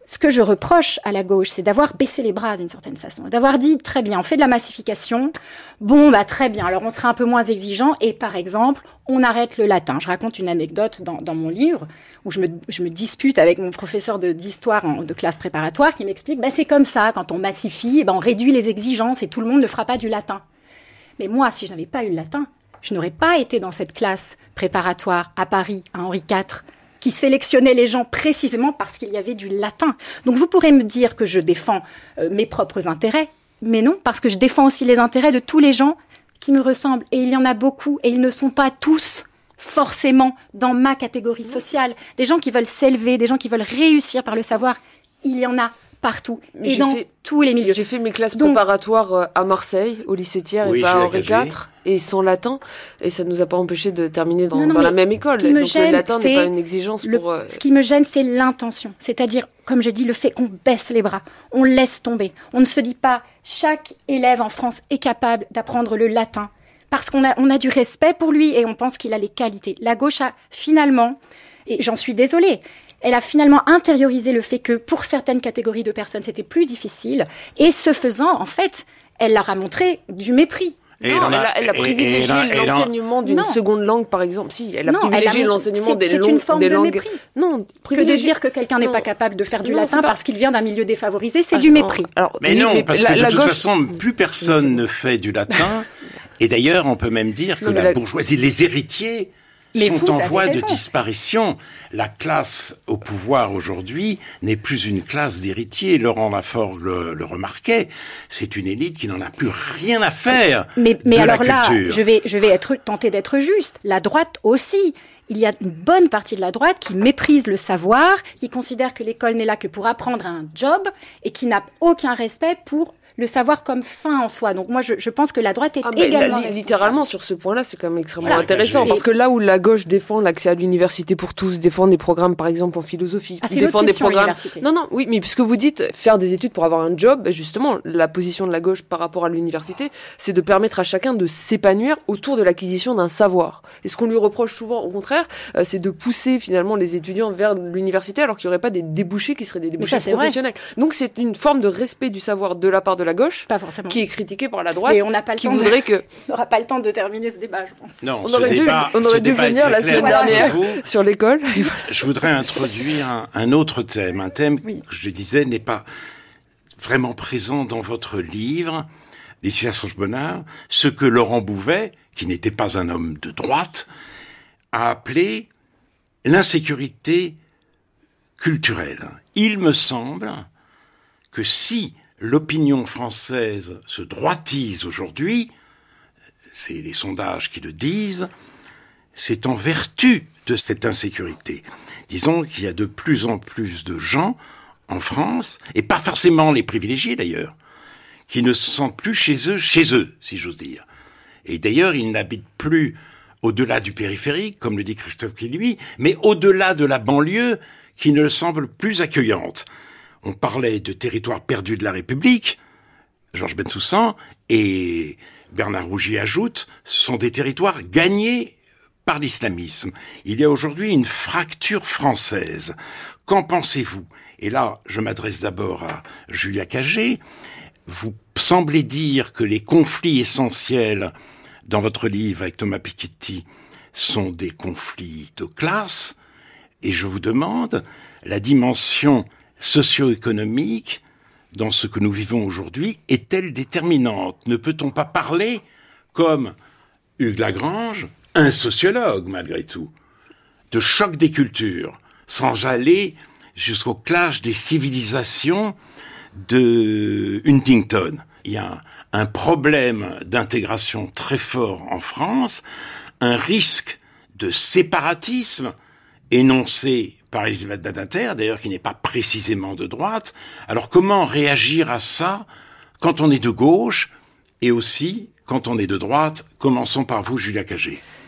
ce que je reproche à la gauche, c'est d'avoir baissé les bras d'une certaine façon, d'avoir dit très bien, on fait de la massification, bon bah très bien, alors on sera un peu moins exigeant et par exemple, on arrête le latin. Je raconte une anecdote dans mon livre où je me dispute avec mon professeur d'histoire de classe préparatoire qui m'explique c'est comme ça, quand on massifie, on réduit les exigences et tout le monde ne fera pas du latin. Mais moi, si je n'avais pas eu le latin, je n'aurais pas été dans cette classe préparatoire à Paris, à Henri IV, qui sélectionnait les gens précisément parce qu'il y avait du latin. Donc vous pourrez me dire que je défends mes propres intérêts, mais non, parce que je défends aussi les intérêts de tous les gens qui me ressemblent. Et il y en a beaucoup, et ils ne sont pas tous forcément dans ma catégorie sociale. Des gens qui veulent s'élever, des gens qui veulent réussir par le savoir, il y en a partout, mais et dans tous les milieux. J'ai fait mes classes préparatoires à Marseille, au lycée Thiers et pas à Henri IV, et sans latin, et ça ne nous a pas empêché de terminer dans la même école. Donc le latin n'est pas une exigence pour... Ce qui me gêne, c'est l'intention. C'est-à-dire, comme j'ai dit, le fait qu'on baisse les bras, on laisse tomber. On ne se dit pas, chaque élève en France est capable d'apprendre le latin, parce qu'on a du respect pour lui et on pense qu'il a les qualités. La gauche a finalement, et j'en suis désolée, elle a finalement intériorisé le fait que pour certaines catégories de personnes, c'était plus difficile. Et ce faisant, en fait, elle leur a montré du mépris. Elle a privilégié l'enseignement d'une seconde langue, par exemple. Si, elle a privilégié l'enseignement des langues. C'est une forme de mépris. Non, que de dire que quelqu'un n'est pas capable de faire du latin parce qu'il vient d'un milieu défavorisé, c'est du mépris. Mais non, parce que de toute façon, plus personne ne fait du latin. Et d'ailleurs, on peut même dire que la bourgeoisie, les héritiers... sont en voie de disparition. La classe au pouvoir aujourd'hui n'est plus une classe d'héritiers. Laurent Laforgue le remarquait. C'est une élite qui n'en a plus rien à faire mais alors la culture. Là, je vais tenter d'être juste. La droite aussi. Il y a une bonne partie de la droite qui méprise le savoir, qui considère que l'école n'est là que pour apprendre un job et qui n'a aucun respect pour le savoir comme fin en soi. Donc moi, je pense que la droite est également littéralement, sur ce point-là, c'est quand même extrêmement intéressant. Parce que là où la gauche défend l'accès à l'université pour tous, défend des programmes, par exemple, en philosophie, défend des programmes... Oui, mais puisque vous dites faire des études pour avoir un job, justement, la position de la gauche par rapport à l'université, c'est de permettre à chacun de s'épanouir autour de l'acquisition d'un savoir. Et ce qu'on lui reproche souvent, au contraire, c'est de pousser finalement les étudiants vers l'université alors qu'il n'y aurait pas des débouchés qui seraient des débouchés professionnels. Donc c'est une forme de respect du savoir de la part de la gauche, pas forcément, qui est critiquée par la droite, et on n'a pas le qui voudrait que... On n'aura pas le temps de terminer ce débat, je pense. Non, on aurait dû venir la semaine dernière sur l'école. Je voudrais introduire un autre thème, un thème que je disais n'est pas vraiment présent dans votre livre, Laetitia Stross-Bonnard, ce que Laurent Bouvet, qui n'était pas un homme de droite, a appelé l'insécurité culturelle. Il me semble que si l'opinion française se droitise aujourd'hui, c'est les sondages qui le disent, c'est en vertu de cette insécurité. Disons qu'il y a de plus en plus de gens en France, et pas forcément les privilégiés d'ailleurs, qui ne se sentent plus chez eux, si j'ose dire. Et d'ailleurs, ils n'habitent plus au-delà du périphérique, comme le dit Christophe Guilluy, mais au-delà de la banlieue, qui ne le semble plus accueillante. On parlait de territoires perdus de la République, Georges Bensoussan, et Bernard Rougy ajoute, ce sont des territoires gagnés par l'islamisme. Il y a aujourd'hui une fracture française. Qu'en pensez-vous? Et là, je m'adresse d'abord à Julia Cagé. Vous semblez dire que les conflits essentiels dans votre livre avec Thomas Piketty sont des conflits de classe. Et je vous demande, la dimension socio-économique dans ce que nous vivons aujourd'hui est-elle déterminante? Ne peut-on pas parler, comme Hugues Lagrange, un sociologue malgré tout, de choc des cultures, sans aller jusqu'au clash des civilisations de Huntington? Il y a un problème d'intégration très fort en France, un risque de séparatisme énoncé par Elisabeth Badinter, d'ailleurs qui n'est pas précisément de droite. Alors comment réagir à ça quand on est de gauche et aussi quand on est de droite? Commençons par vous, Julia Cagé.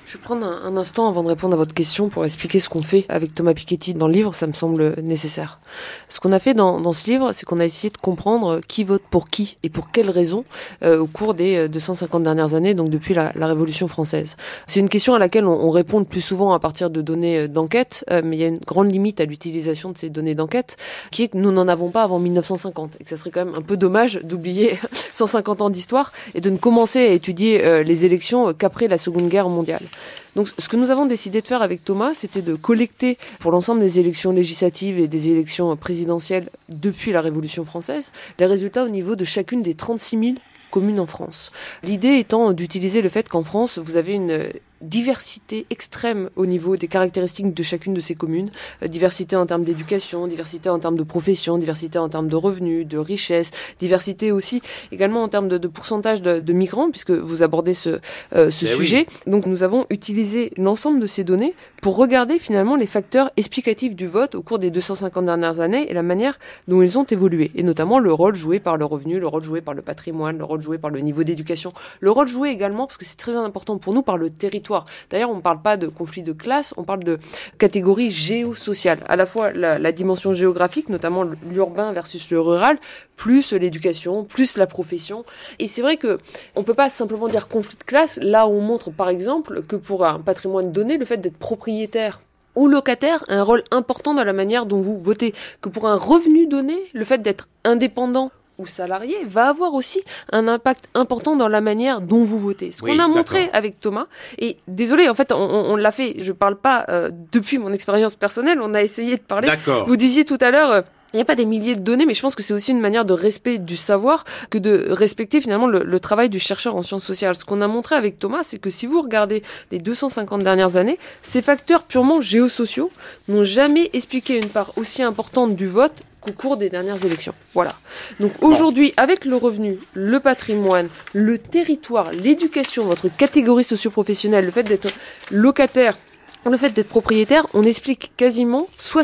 Je vais prendre un instant avant de répondre à votre question pour expliquer ce qu'on fait avec Thomas Piketty dans le livre, ça me semble nécessaire. Ce qu'on a fait dans ce livre, c'est qu'on a essayé de comprendre qui vote pour qui et pour quelles raisons au cours des 250 dernières années, donc depuis la Révolution française. C'est une question à laquelle on répond le plus souvent à partir de données d'enquête, mais il y a une grande limite à l'utilisation de ces données d'enquête, qui est que nous n'en avons pas avant 1950, et que ça serait quand même un peu dommage d'oublier 150 ans d'histoire et de ne commencer à étudier les élections qu'après la Seconde Guerre mondiale. Donc, ce que nous avons décidé de faire avec Thomas, c'était de collecter pour l'ensemble des élections législatives et des élections présidentielles depuis la Révolution française, les résultats au niveau de chacune des 36 000 communes en France. L'idée étant d'utiliser le fait qu'en France, vous avez une diversité extrême au niveau des caractéristiques de chacune de ces communes. Diversité en termes d'éducation, diversité en termes de profession, diversité en termes de revenus, de richesse, diversité aussi également en termes de pourcentage de migrants, puisque vous abordez ce sujet. Oui. Donc nous avons utilisé l'ensemble de ces données pour regarder finalement les facteurs explicatifs du vote au cours des 250 dernières années et la manière dont ils ont évolué. Et notamment le rôle joué par le revenu, le rôle joué par le patrimoine, le rôle joué par le niveau d'éducation, le rôle joué également, parce que c'est très important pour nous, par le territoire. D'ailleurs, on ne parle pas de conflit de classe, on parle de catégorie géosociale. À la fois la dimension géographique, notamment l'urbain versus le rural, plus l'éducation, plus la profession. Et c'est vrai que on peut pas simplement dire conflit de classe, là où on montre par exemple que pour un patrimoine donné, le fait d'être propriétaire ou locataire a un rôle important dans la manière dont vous votez. Que pour un revenu donné, le fait d'être indépendant ou salarié va avoir aussi un impact important dans la manière dont vous votez. Ce qu'on a montré avec Thomas, et désolé, en fait, on l'a fait, je parle pas depuis mon expérience personnelle, on a essayé de parler. D'accord. Vous disiez tout à l'heure... Il n'y a pas des milliers de données, mais je pense que c'est aussi une manière de respect du savoir que de respecter finalement le travail du chercheur en sciences sociales. Ce qu'on a montré avec Thomas, c'est que si vous regardez les 250 dernières années, ces facteurs purement géosociaux n'ont jamais expliqué une part aussi importante du vote qu'au cours des dernières élections. Voilà. Donc aujourd'hui, avec le revenu, le patrimoine, le territoire, l'éducation, votre catégorie socio-professionnelle, le fait d'être locataire, le fait d'être propriétaire, on explique quasiment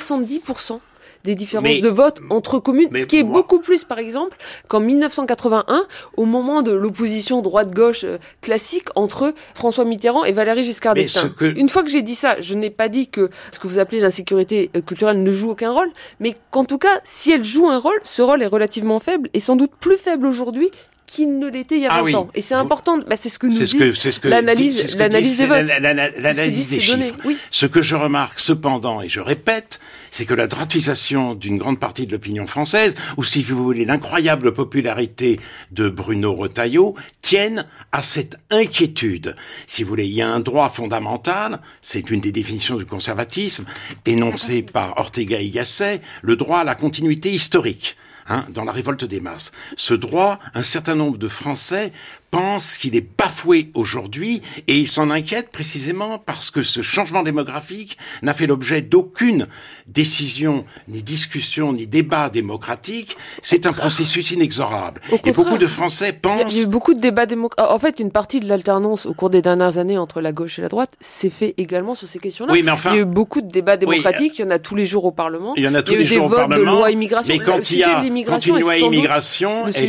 70% des différences de vote entre communes, ce qui est beaucoup plus, par exemple, qu'en 1981, au moment de l'opposition droite-gauche classique entre François Mitterrand et Valéry Giscard d'Estaing. Une fois que j'ai dit ça, je n'ai pas dit que ce que vous appelez l'insécurité culturelle ne joue aucun rôle, mais qu'en tout cas, si elle joue un rôle, ce rôle est relativement faible, et sans doute plus faible aujourd'hui qu'il ne l'était il y a 20 ans. Et c'est important, c'est ce que nous dit l'analyse des votes. L'analyse des chiffres. Oui. Ce que je remarque cependant, et je répète, c'est que la droitisation d'une grande partie de l'opinion française, ou si vous voulez l'incroyable popularité de Bruno Retailleau, tiennent à cette inquiétude. Si vous voulez, il y a un droit fondamental, c'est une des définitions du conservatisme, énoncé par Ortega y Gasset, le droit à la continuité historique. Dans la révolte des masses. Ce droit, un certain nombre de Français pensent qu'il est bafoué aujourd'hui et ils s'en inquiètent précisément parce que ce changement démographique n'a fait l'objet d'aucune décision, ni discussion, ni débat démocratique. C'est un processus inexorable. Et beaucoup de Français pensent... Il y a eu beaucoup de débats démocratiques. En fait, une partie de l'alternance au cours des dernières années entre la gauche et la droite s'est fait également sur ces questions-là. Oui, mais enfin... Il y a eu beaucoup de débats démocratiques. Il y en a tous les jours au Parlement. Il y en a tous les jours au Parlement. Il y a eu des votes de loi immigration. Mais quand il y a une loi immigration, elle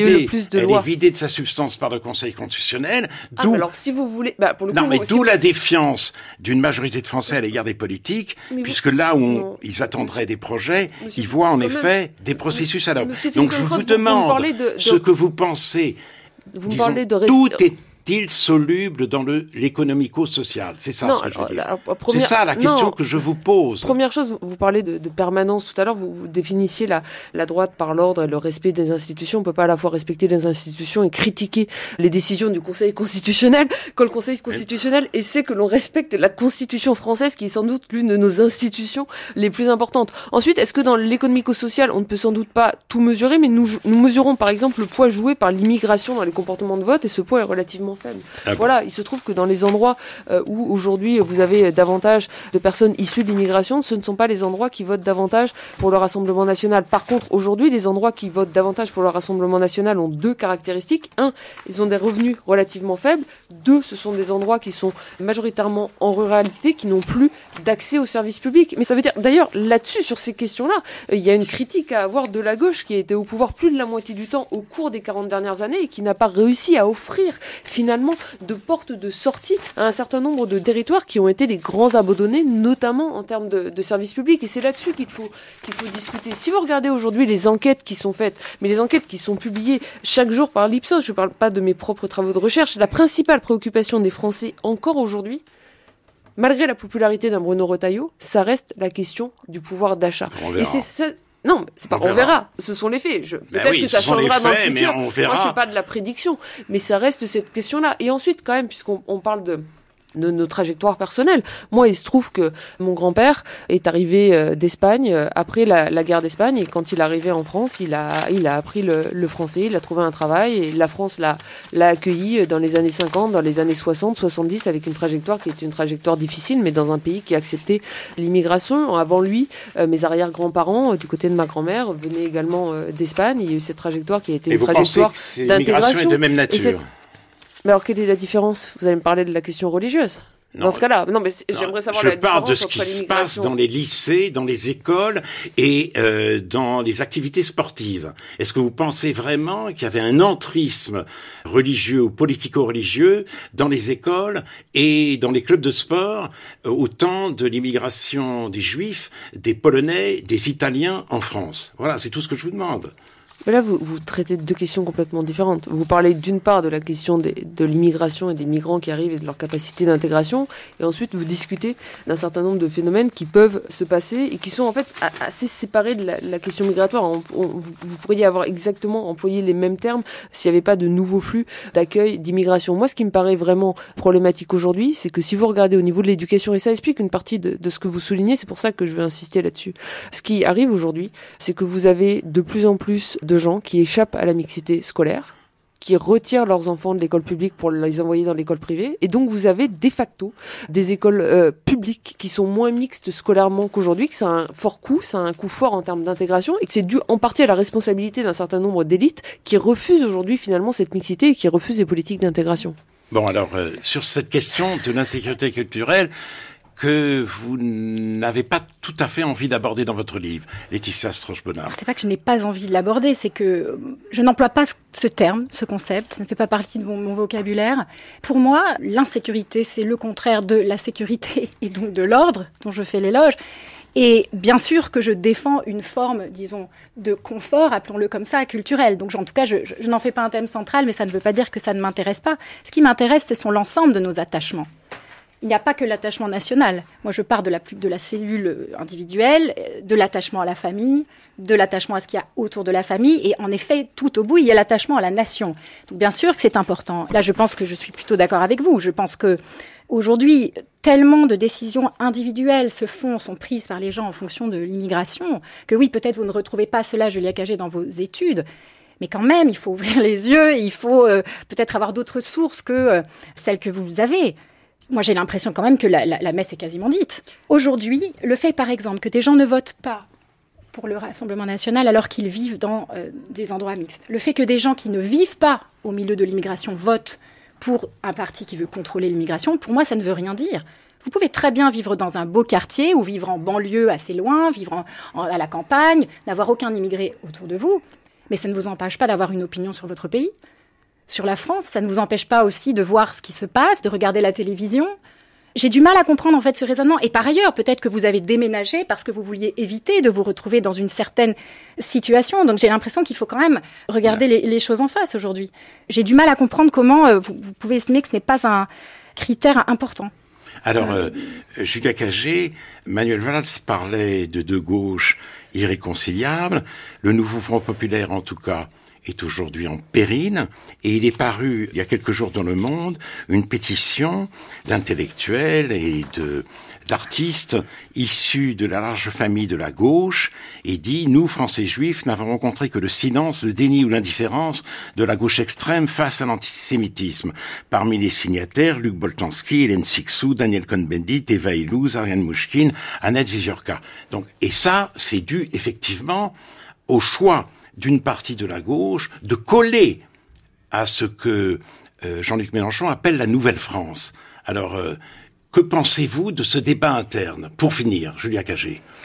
est vidée de sa substance par le Conseil constitutionnel, d'où... alors, si vous voulez... pour le coup, d'où la défiance d'une majorité de Français à l'égard des politiques, puisque là où ils attendraient des projets, ils voient en effet des processus à l'heure. Donc je vous demande ce que vous pensez. Tout est-il soluble dans l'économico-social? C'est ça ce que je veux dire. C'est ça la question que je vous pose. Première chose, vous parlez de permanence tout à l'heure, vous définissiez la droite par l'ordre et le respect des institutions. On ne peut pas à la fois respecter les institutions et critiquer les décisions du Conseil constitutionnel quand le Conseil constitutionnel essaie que l'on respecte la Constitution française qui est sans doute l'une de nos institutions les plus importantes. Ensuite, est-ce que dans l'économico-social, on ne peut sans doute pas tout mesurer, mais nous mesurons par exemple le poids joué par l'immigration dans les comportements de vote et ce poids est relativement faible. Voilà, il se trouve que dans les endroits où aujourd'hui vous avez davantage de personnes issues de l'immigration, ce ne sont pas les endroits qui votent davantage pour le Rassemblement national. Par contre, aujourd'hui, les endroits qui votent davantage pour le Rassemblement national ont deux caractéristiques. Un, ils ont des revenus relativement faibles. Deux, ce sont des endroits qui sont majoritairement en ruralité, qui n'ont plus d'accès aux services publics. Mais ça veut dire, d'ailleurs, là-dessus, sur ces questions-là, il y a une critique à avoir de la gauche qui a été au pouvoir plus de la moitié du temps au cours des 40 dernières années et qui n'a pas réussi à offrir finalement de porte de sortie à un certain nombre de territoires qui ont été les grands abandonnés, notamment en termes de services publics. Et c'est là-dessus qu'il faut discuter. Si vous regardez aujourd'hui les enquêtes qui sont faites, mais les enquêtes qui sont publiées chaque jour par l'Ipsos, je ne parle pas de mes propres travaux de recherche, la principale préoccupation des Français encore aujourd'hui, malgré la popularité d'un Bruno Retailleau, ça reste la question du pouvoir d'achat. Et c'est ça. Non, c'est pas. On verra. Ce sont les faits. Peut-être que ça changera dans le futur. On verra. Moi, je fais pas de la prédiction, mais ça reste cette question-là. Et ensuite, quand même, puisqu'on parle de nos trajectoires personnelles. Moi, il se trouve que mon grand-père est arrivé d'Espagne après la guerre d'Espagne, et quand il est arrivé en France, il a appris le français, il a trouvé un travail, et la France l'a accueilli dans les années 50, dans les années 60, 70, avec une trajectoire qui était une trajectoire difficile, mais dans un pays qui acceptait l'immigration. Avant lui, mes arrière-grands-parents, du côté de ma grand-mère, venaient également d'Espagne. Il y a eu cette trajectoire qui a été une trajectoire d'intégration. Et vous pensez que l'immigration est de même nature? Mais alors, quelle est la différence? Vous allez me parler de la question religieuse. Non, dans ce cas-là, non, mais j'aimerais savoir la différence. Je parle de ce qui se passe dans les lycées, dans les écoles et dans les activités sportives. Est-ce que vous pensez vraiment qu'il y avait un entrisme religieux ou politico-religieux dans les écoles et dans les clubs de sport au temps de l'immigration des Juifs, des Polonais, des Italiens en France? Voilà, c'est tout ce que je vous demande. Mais là, vous traitez de deux questions complètement différentes. Vous parlez d'une part de la question de l'immigration et des migrants qui arrivent et de leur capacité d'intégration, et ensuite vous discutez d'un certain nombre de phénomènes qui peuvent se passer et qui sont en fait assez séparés de la question migratoire. Vous pourriez avoir exactement employé les mêmes termes s'il n'y avait pas de nouveaux flux d'accueil, d'immigration. Moi, ce qui me paraît vraiment problématique aujourd'hui, c'est que si vous regardez au niveau de l'éducation, et ça explique une partie de ce que vous soulignez, c'est pour ça que je veux insister là-dessus. Ce qui arrive aujourd'hui, c'est que vous avez de plus en plus de gens qui échappent à la mixité scolaire, qui retirent leurs enfants de l'école publique pour les envoyer dans l'école privée. Et donc, vous avez de facto des écoles publiques qui sont moins mixtes scolairement qu'aujourd'hui, que c'est un fort coût, c'est un coût fort en termes d'intégration, et que c'est dû en partie à la responsabilité d'un certain nombre d'élites qui refusent aujourd'hui finalement cette mixité et qui refusent les politiques d'intégration. Bon, alors, sur cette question de l'insécurité culturelle, que vous n'avez pas tout à fait envie d'aborder dans votre livre, Laetitia Stroche-Bonnard. C'est pas que je n'ai pas envie de l'aborder, c'est que je n'emploie pas ce terme, ce concept, ça ne fait pas partie de mon vocabulaire. Pour moi, l'insécurité, c'est le contraire de la sécurité et donc de l'ordre dont je fais l'éloge. Et bien sûr que je défends une forme, disons, de confort, appelons-le comme ça, culturel. Donc en tout cas, je n'en fais pas un thème central, mais ça ne veut pas dire que ça ne m'intéresse pas. Ce qui m'intéresse, ce sont l'ensemble de nos attachements. Il n'y a pas que l'attachement national. Moi, je pars de la cellule individuelle, de l'attachement à la famille, de l'attachement à ce qu'il y a autour de la famille. Et en effet, tout au bout, il y a l'attachement à la nation. Donc, bien sûr que c'est important. Là, je pense que je suis plutôt d'accord avec vous. Je pense que aujourd'hui, tellement de décisions individuelles sont prises par les gens en fonction de l'immigration, que oui, peut-être vous ne retrouvez pas cela, Julia Cagé, dans vos études. Mais quand même, il faut ouvrir les yeux, il faut peut-être avoir d'autres sources que celles que vous avez. Moi, j'ai l'impression quand même que la messe est quasiment dite. Aujourd'hui, le fait, par exemple, que des gens ne votent pas pour le Rassemblement national alors qu'ils vivent dans des endroits mixtes, le fait que des gens qui ne vivent pas au milieu de l'immigration votent pour un parti qui veut contrôler l'immigration, pour moi, ça ne veut rien dire. Vous pouvez très bien vivre dans un beau quartier ou vivre en banlieue assez loin, vivre à la campagne, n'avoir aucun immigré autour de vous, mais ça ne vous empêche pas d'avoir une opinion sur votre pays. Sur la France, ça ne vous empêche pas aussi de voir ce qui se passe, de regarder la télévision. J'ai du mal à comprendre en fait ce raisonnement. Et par ailleurs, peut-être que vous avez déménagé parce que vous vouliez éviter de vous retrouver dans une certaine situation. Donc j'ai l'impression qu'il faut quand même regarder les choses en face aujourd'hui. J'ai du mal à comprendre comment vous pouvez estimer que ce n'est pas un critère important. Alors, Julia Cagé, Manuel Valls parlait de deux gauches irréconciliables. Le nouveau Front populaire, en tout cas, est aujourd'hui en péril, et il est paru il y a quelques jours dans Le Monde une pétition d'intellectuels et d'artistes issus de la large famille de la gauche, et dit « Nous, Français juifs, n'avons rencontré que le silence, le déni ou l'indifférence de la gauche extrême face à l'antisémitisme. » Parmi les signataires, Luc Boltanski, Hélène Sixou, Daniel Cohn-Bendit, Eva Illouz, Ariane Mouchkine, Annette Viviorca. Donc, et ça, c'est dû effectivement au choix d'une partie de la gauche, de coller à ce que Jean-Luc Mélenchon appelle la Nouvelle France. Alors, que pensez-vous de ce débat interne? Pour finir, Julia Cagé.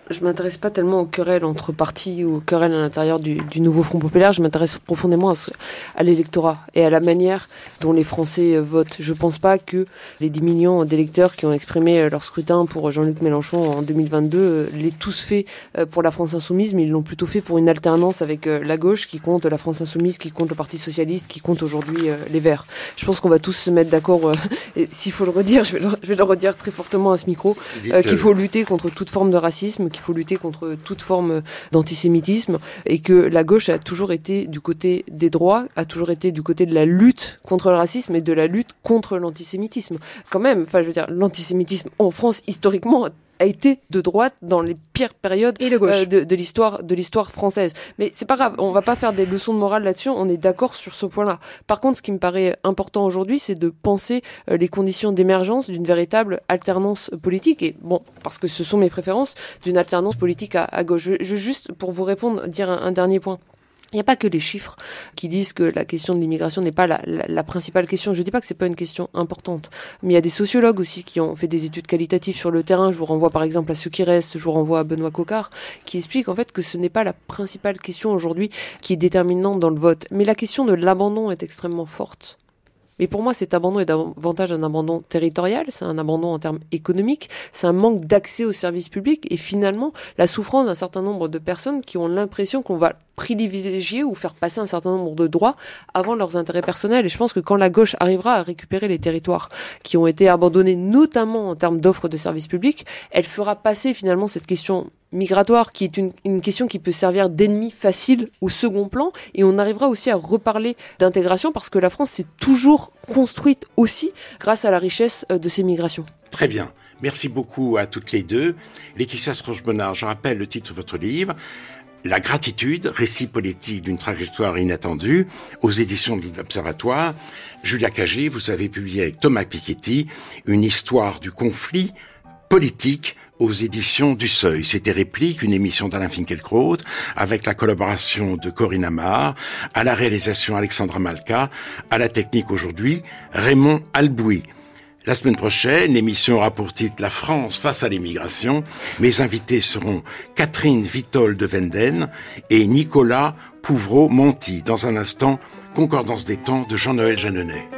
Je m'intéresse pas tellement aux querelles entre partis ou aux querelles à l'intérieur du nouveau Front populaire. Je m'intéresse profondément à l'électorat et à la manière dont les Français votent. Je pense pas que les 10 millions d'électeurs qui ont exprimé leur scrutin pour Jean-Luc Mélenchon en 2022 l'aient tous fait pour la France insoumise, mais ils l'ont plutôt fait pour une alternance avec la gauche qui compte la France insoumise, qui compte le Parti socialiste, qui compte aujourd'hui les Verts. Je pense qu'on va tous se mettre d'accord, et s'il faut le redire, je vais le redire très fortement à ce micro, qu'il faut lutter contre toute forme de racisme, qu'il faut lutter contre toute forme d'antisémitisme et que la gauche a toujours été du côté des droits, a toujours été du côté de la lutte contre le racisme et de la lutte contre l'antisémitisme. Quand même, enfin, je veux dire, l'antisémitisme en France, historiquement, a été de droite dans les pires périodes et de gauche de l'histoire française. Mais c'est pas grave, on va pas faire des leçons de morale là-dessus, on est d'accord sur ce point-là. Par contre, ce qui me paraît important aujourd'hui, c'est de penser les conditions d'émergence d'une véritable alternance politique. Et bon, parce que ce sont mes préférences, d'une alternance politique à gauche. Je juste, pour vous répondre, dire un dernier point. Il n'y a pas que les chiffres qui disent que la question de l'immigration n'est pas la principale question. Je ne dis pas que c'est pas une question importante, mais il y a des sociologues aussi qui ont fait des études qualitatives sur le terrain. Je vous renvoie par exemple à Ceux qui restent, je vous renvoie à Benoît Coquart, qui explique en fait que ce n'est pas la principale question aujourd'hui qui est déterminante dans le vote. Mais la question de l'abandon est extrêmement forte. Mais pour moi, cet abandon est davantage un abandon territorial, c'est un abandon en termes économiques, c'est un manque d'accès aux services publics et finalement la souffrance d'un certain nombre de personnes qui ont l'impression qu'on va privilégier ou faire passer un certain nombre de droits avant leurs intérêts personnels. Et je pense que quand la gauche arrivera à récupérer les territoires qui ont été abandonnés, notamment en termes d'offres de services publics, elle fera passer finalement cette question migratoire, qui est une question qui peut servir d'ennemi facile au second plan, et on arrivera aussi à reparler d'intégration parce que la France s'est toujours construite aussi grâce à la richesse de ses migrations. Très bien. Merci beaucoup à toutes les deux. Laetitia Stroche-Bonnard, je rappelle le titre de votre livre, La gratitude, récit politique d'une trajectoire inattendue, aux éditions de l'Observatoire. Julia Cagé, vous avez publié avec Thomas Piketty une histoire du conflit politique aux éditions du Seuil. C'était Réplique, une émission d'Alain Finkielkraut, avec la collaboration de Corinne Amar, à la réalisation Alexandra Malka, à la technique aujourd'hui, Raymond Albouy. La semaine prochaine, l'émission aura pour titre La France face à l'immigration. Mes invités seront Catherine Vitol de Venden et Nicolas Pouvreau-Monti. Dans un instant, Concordance des temps de Jean-Noël Jeanneney.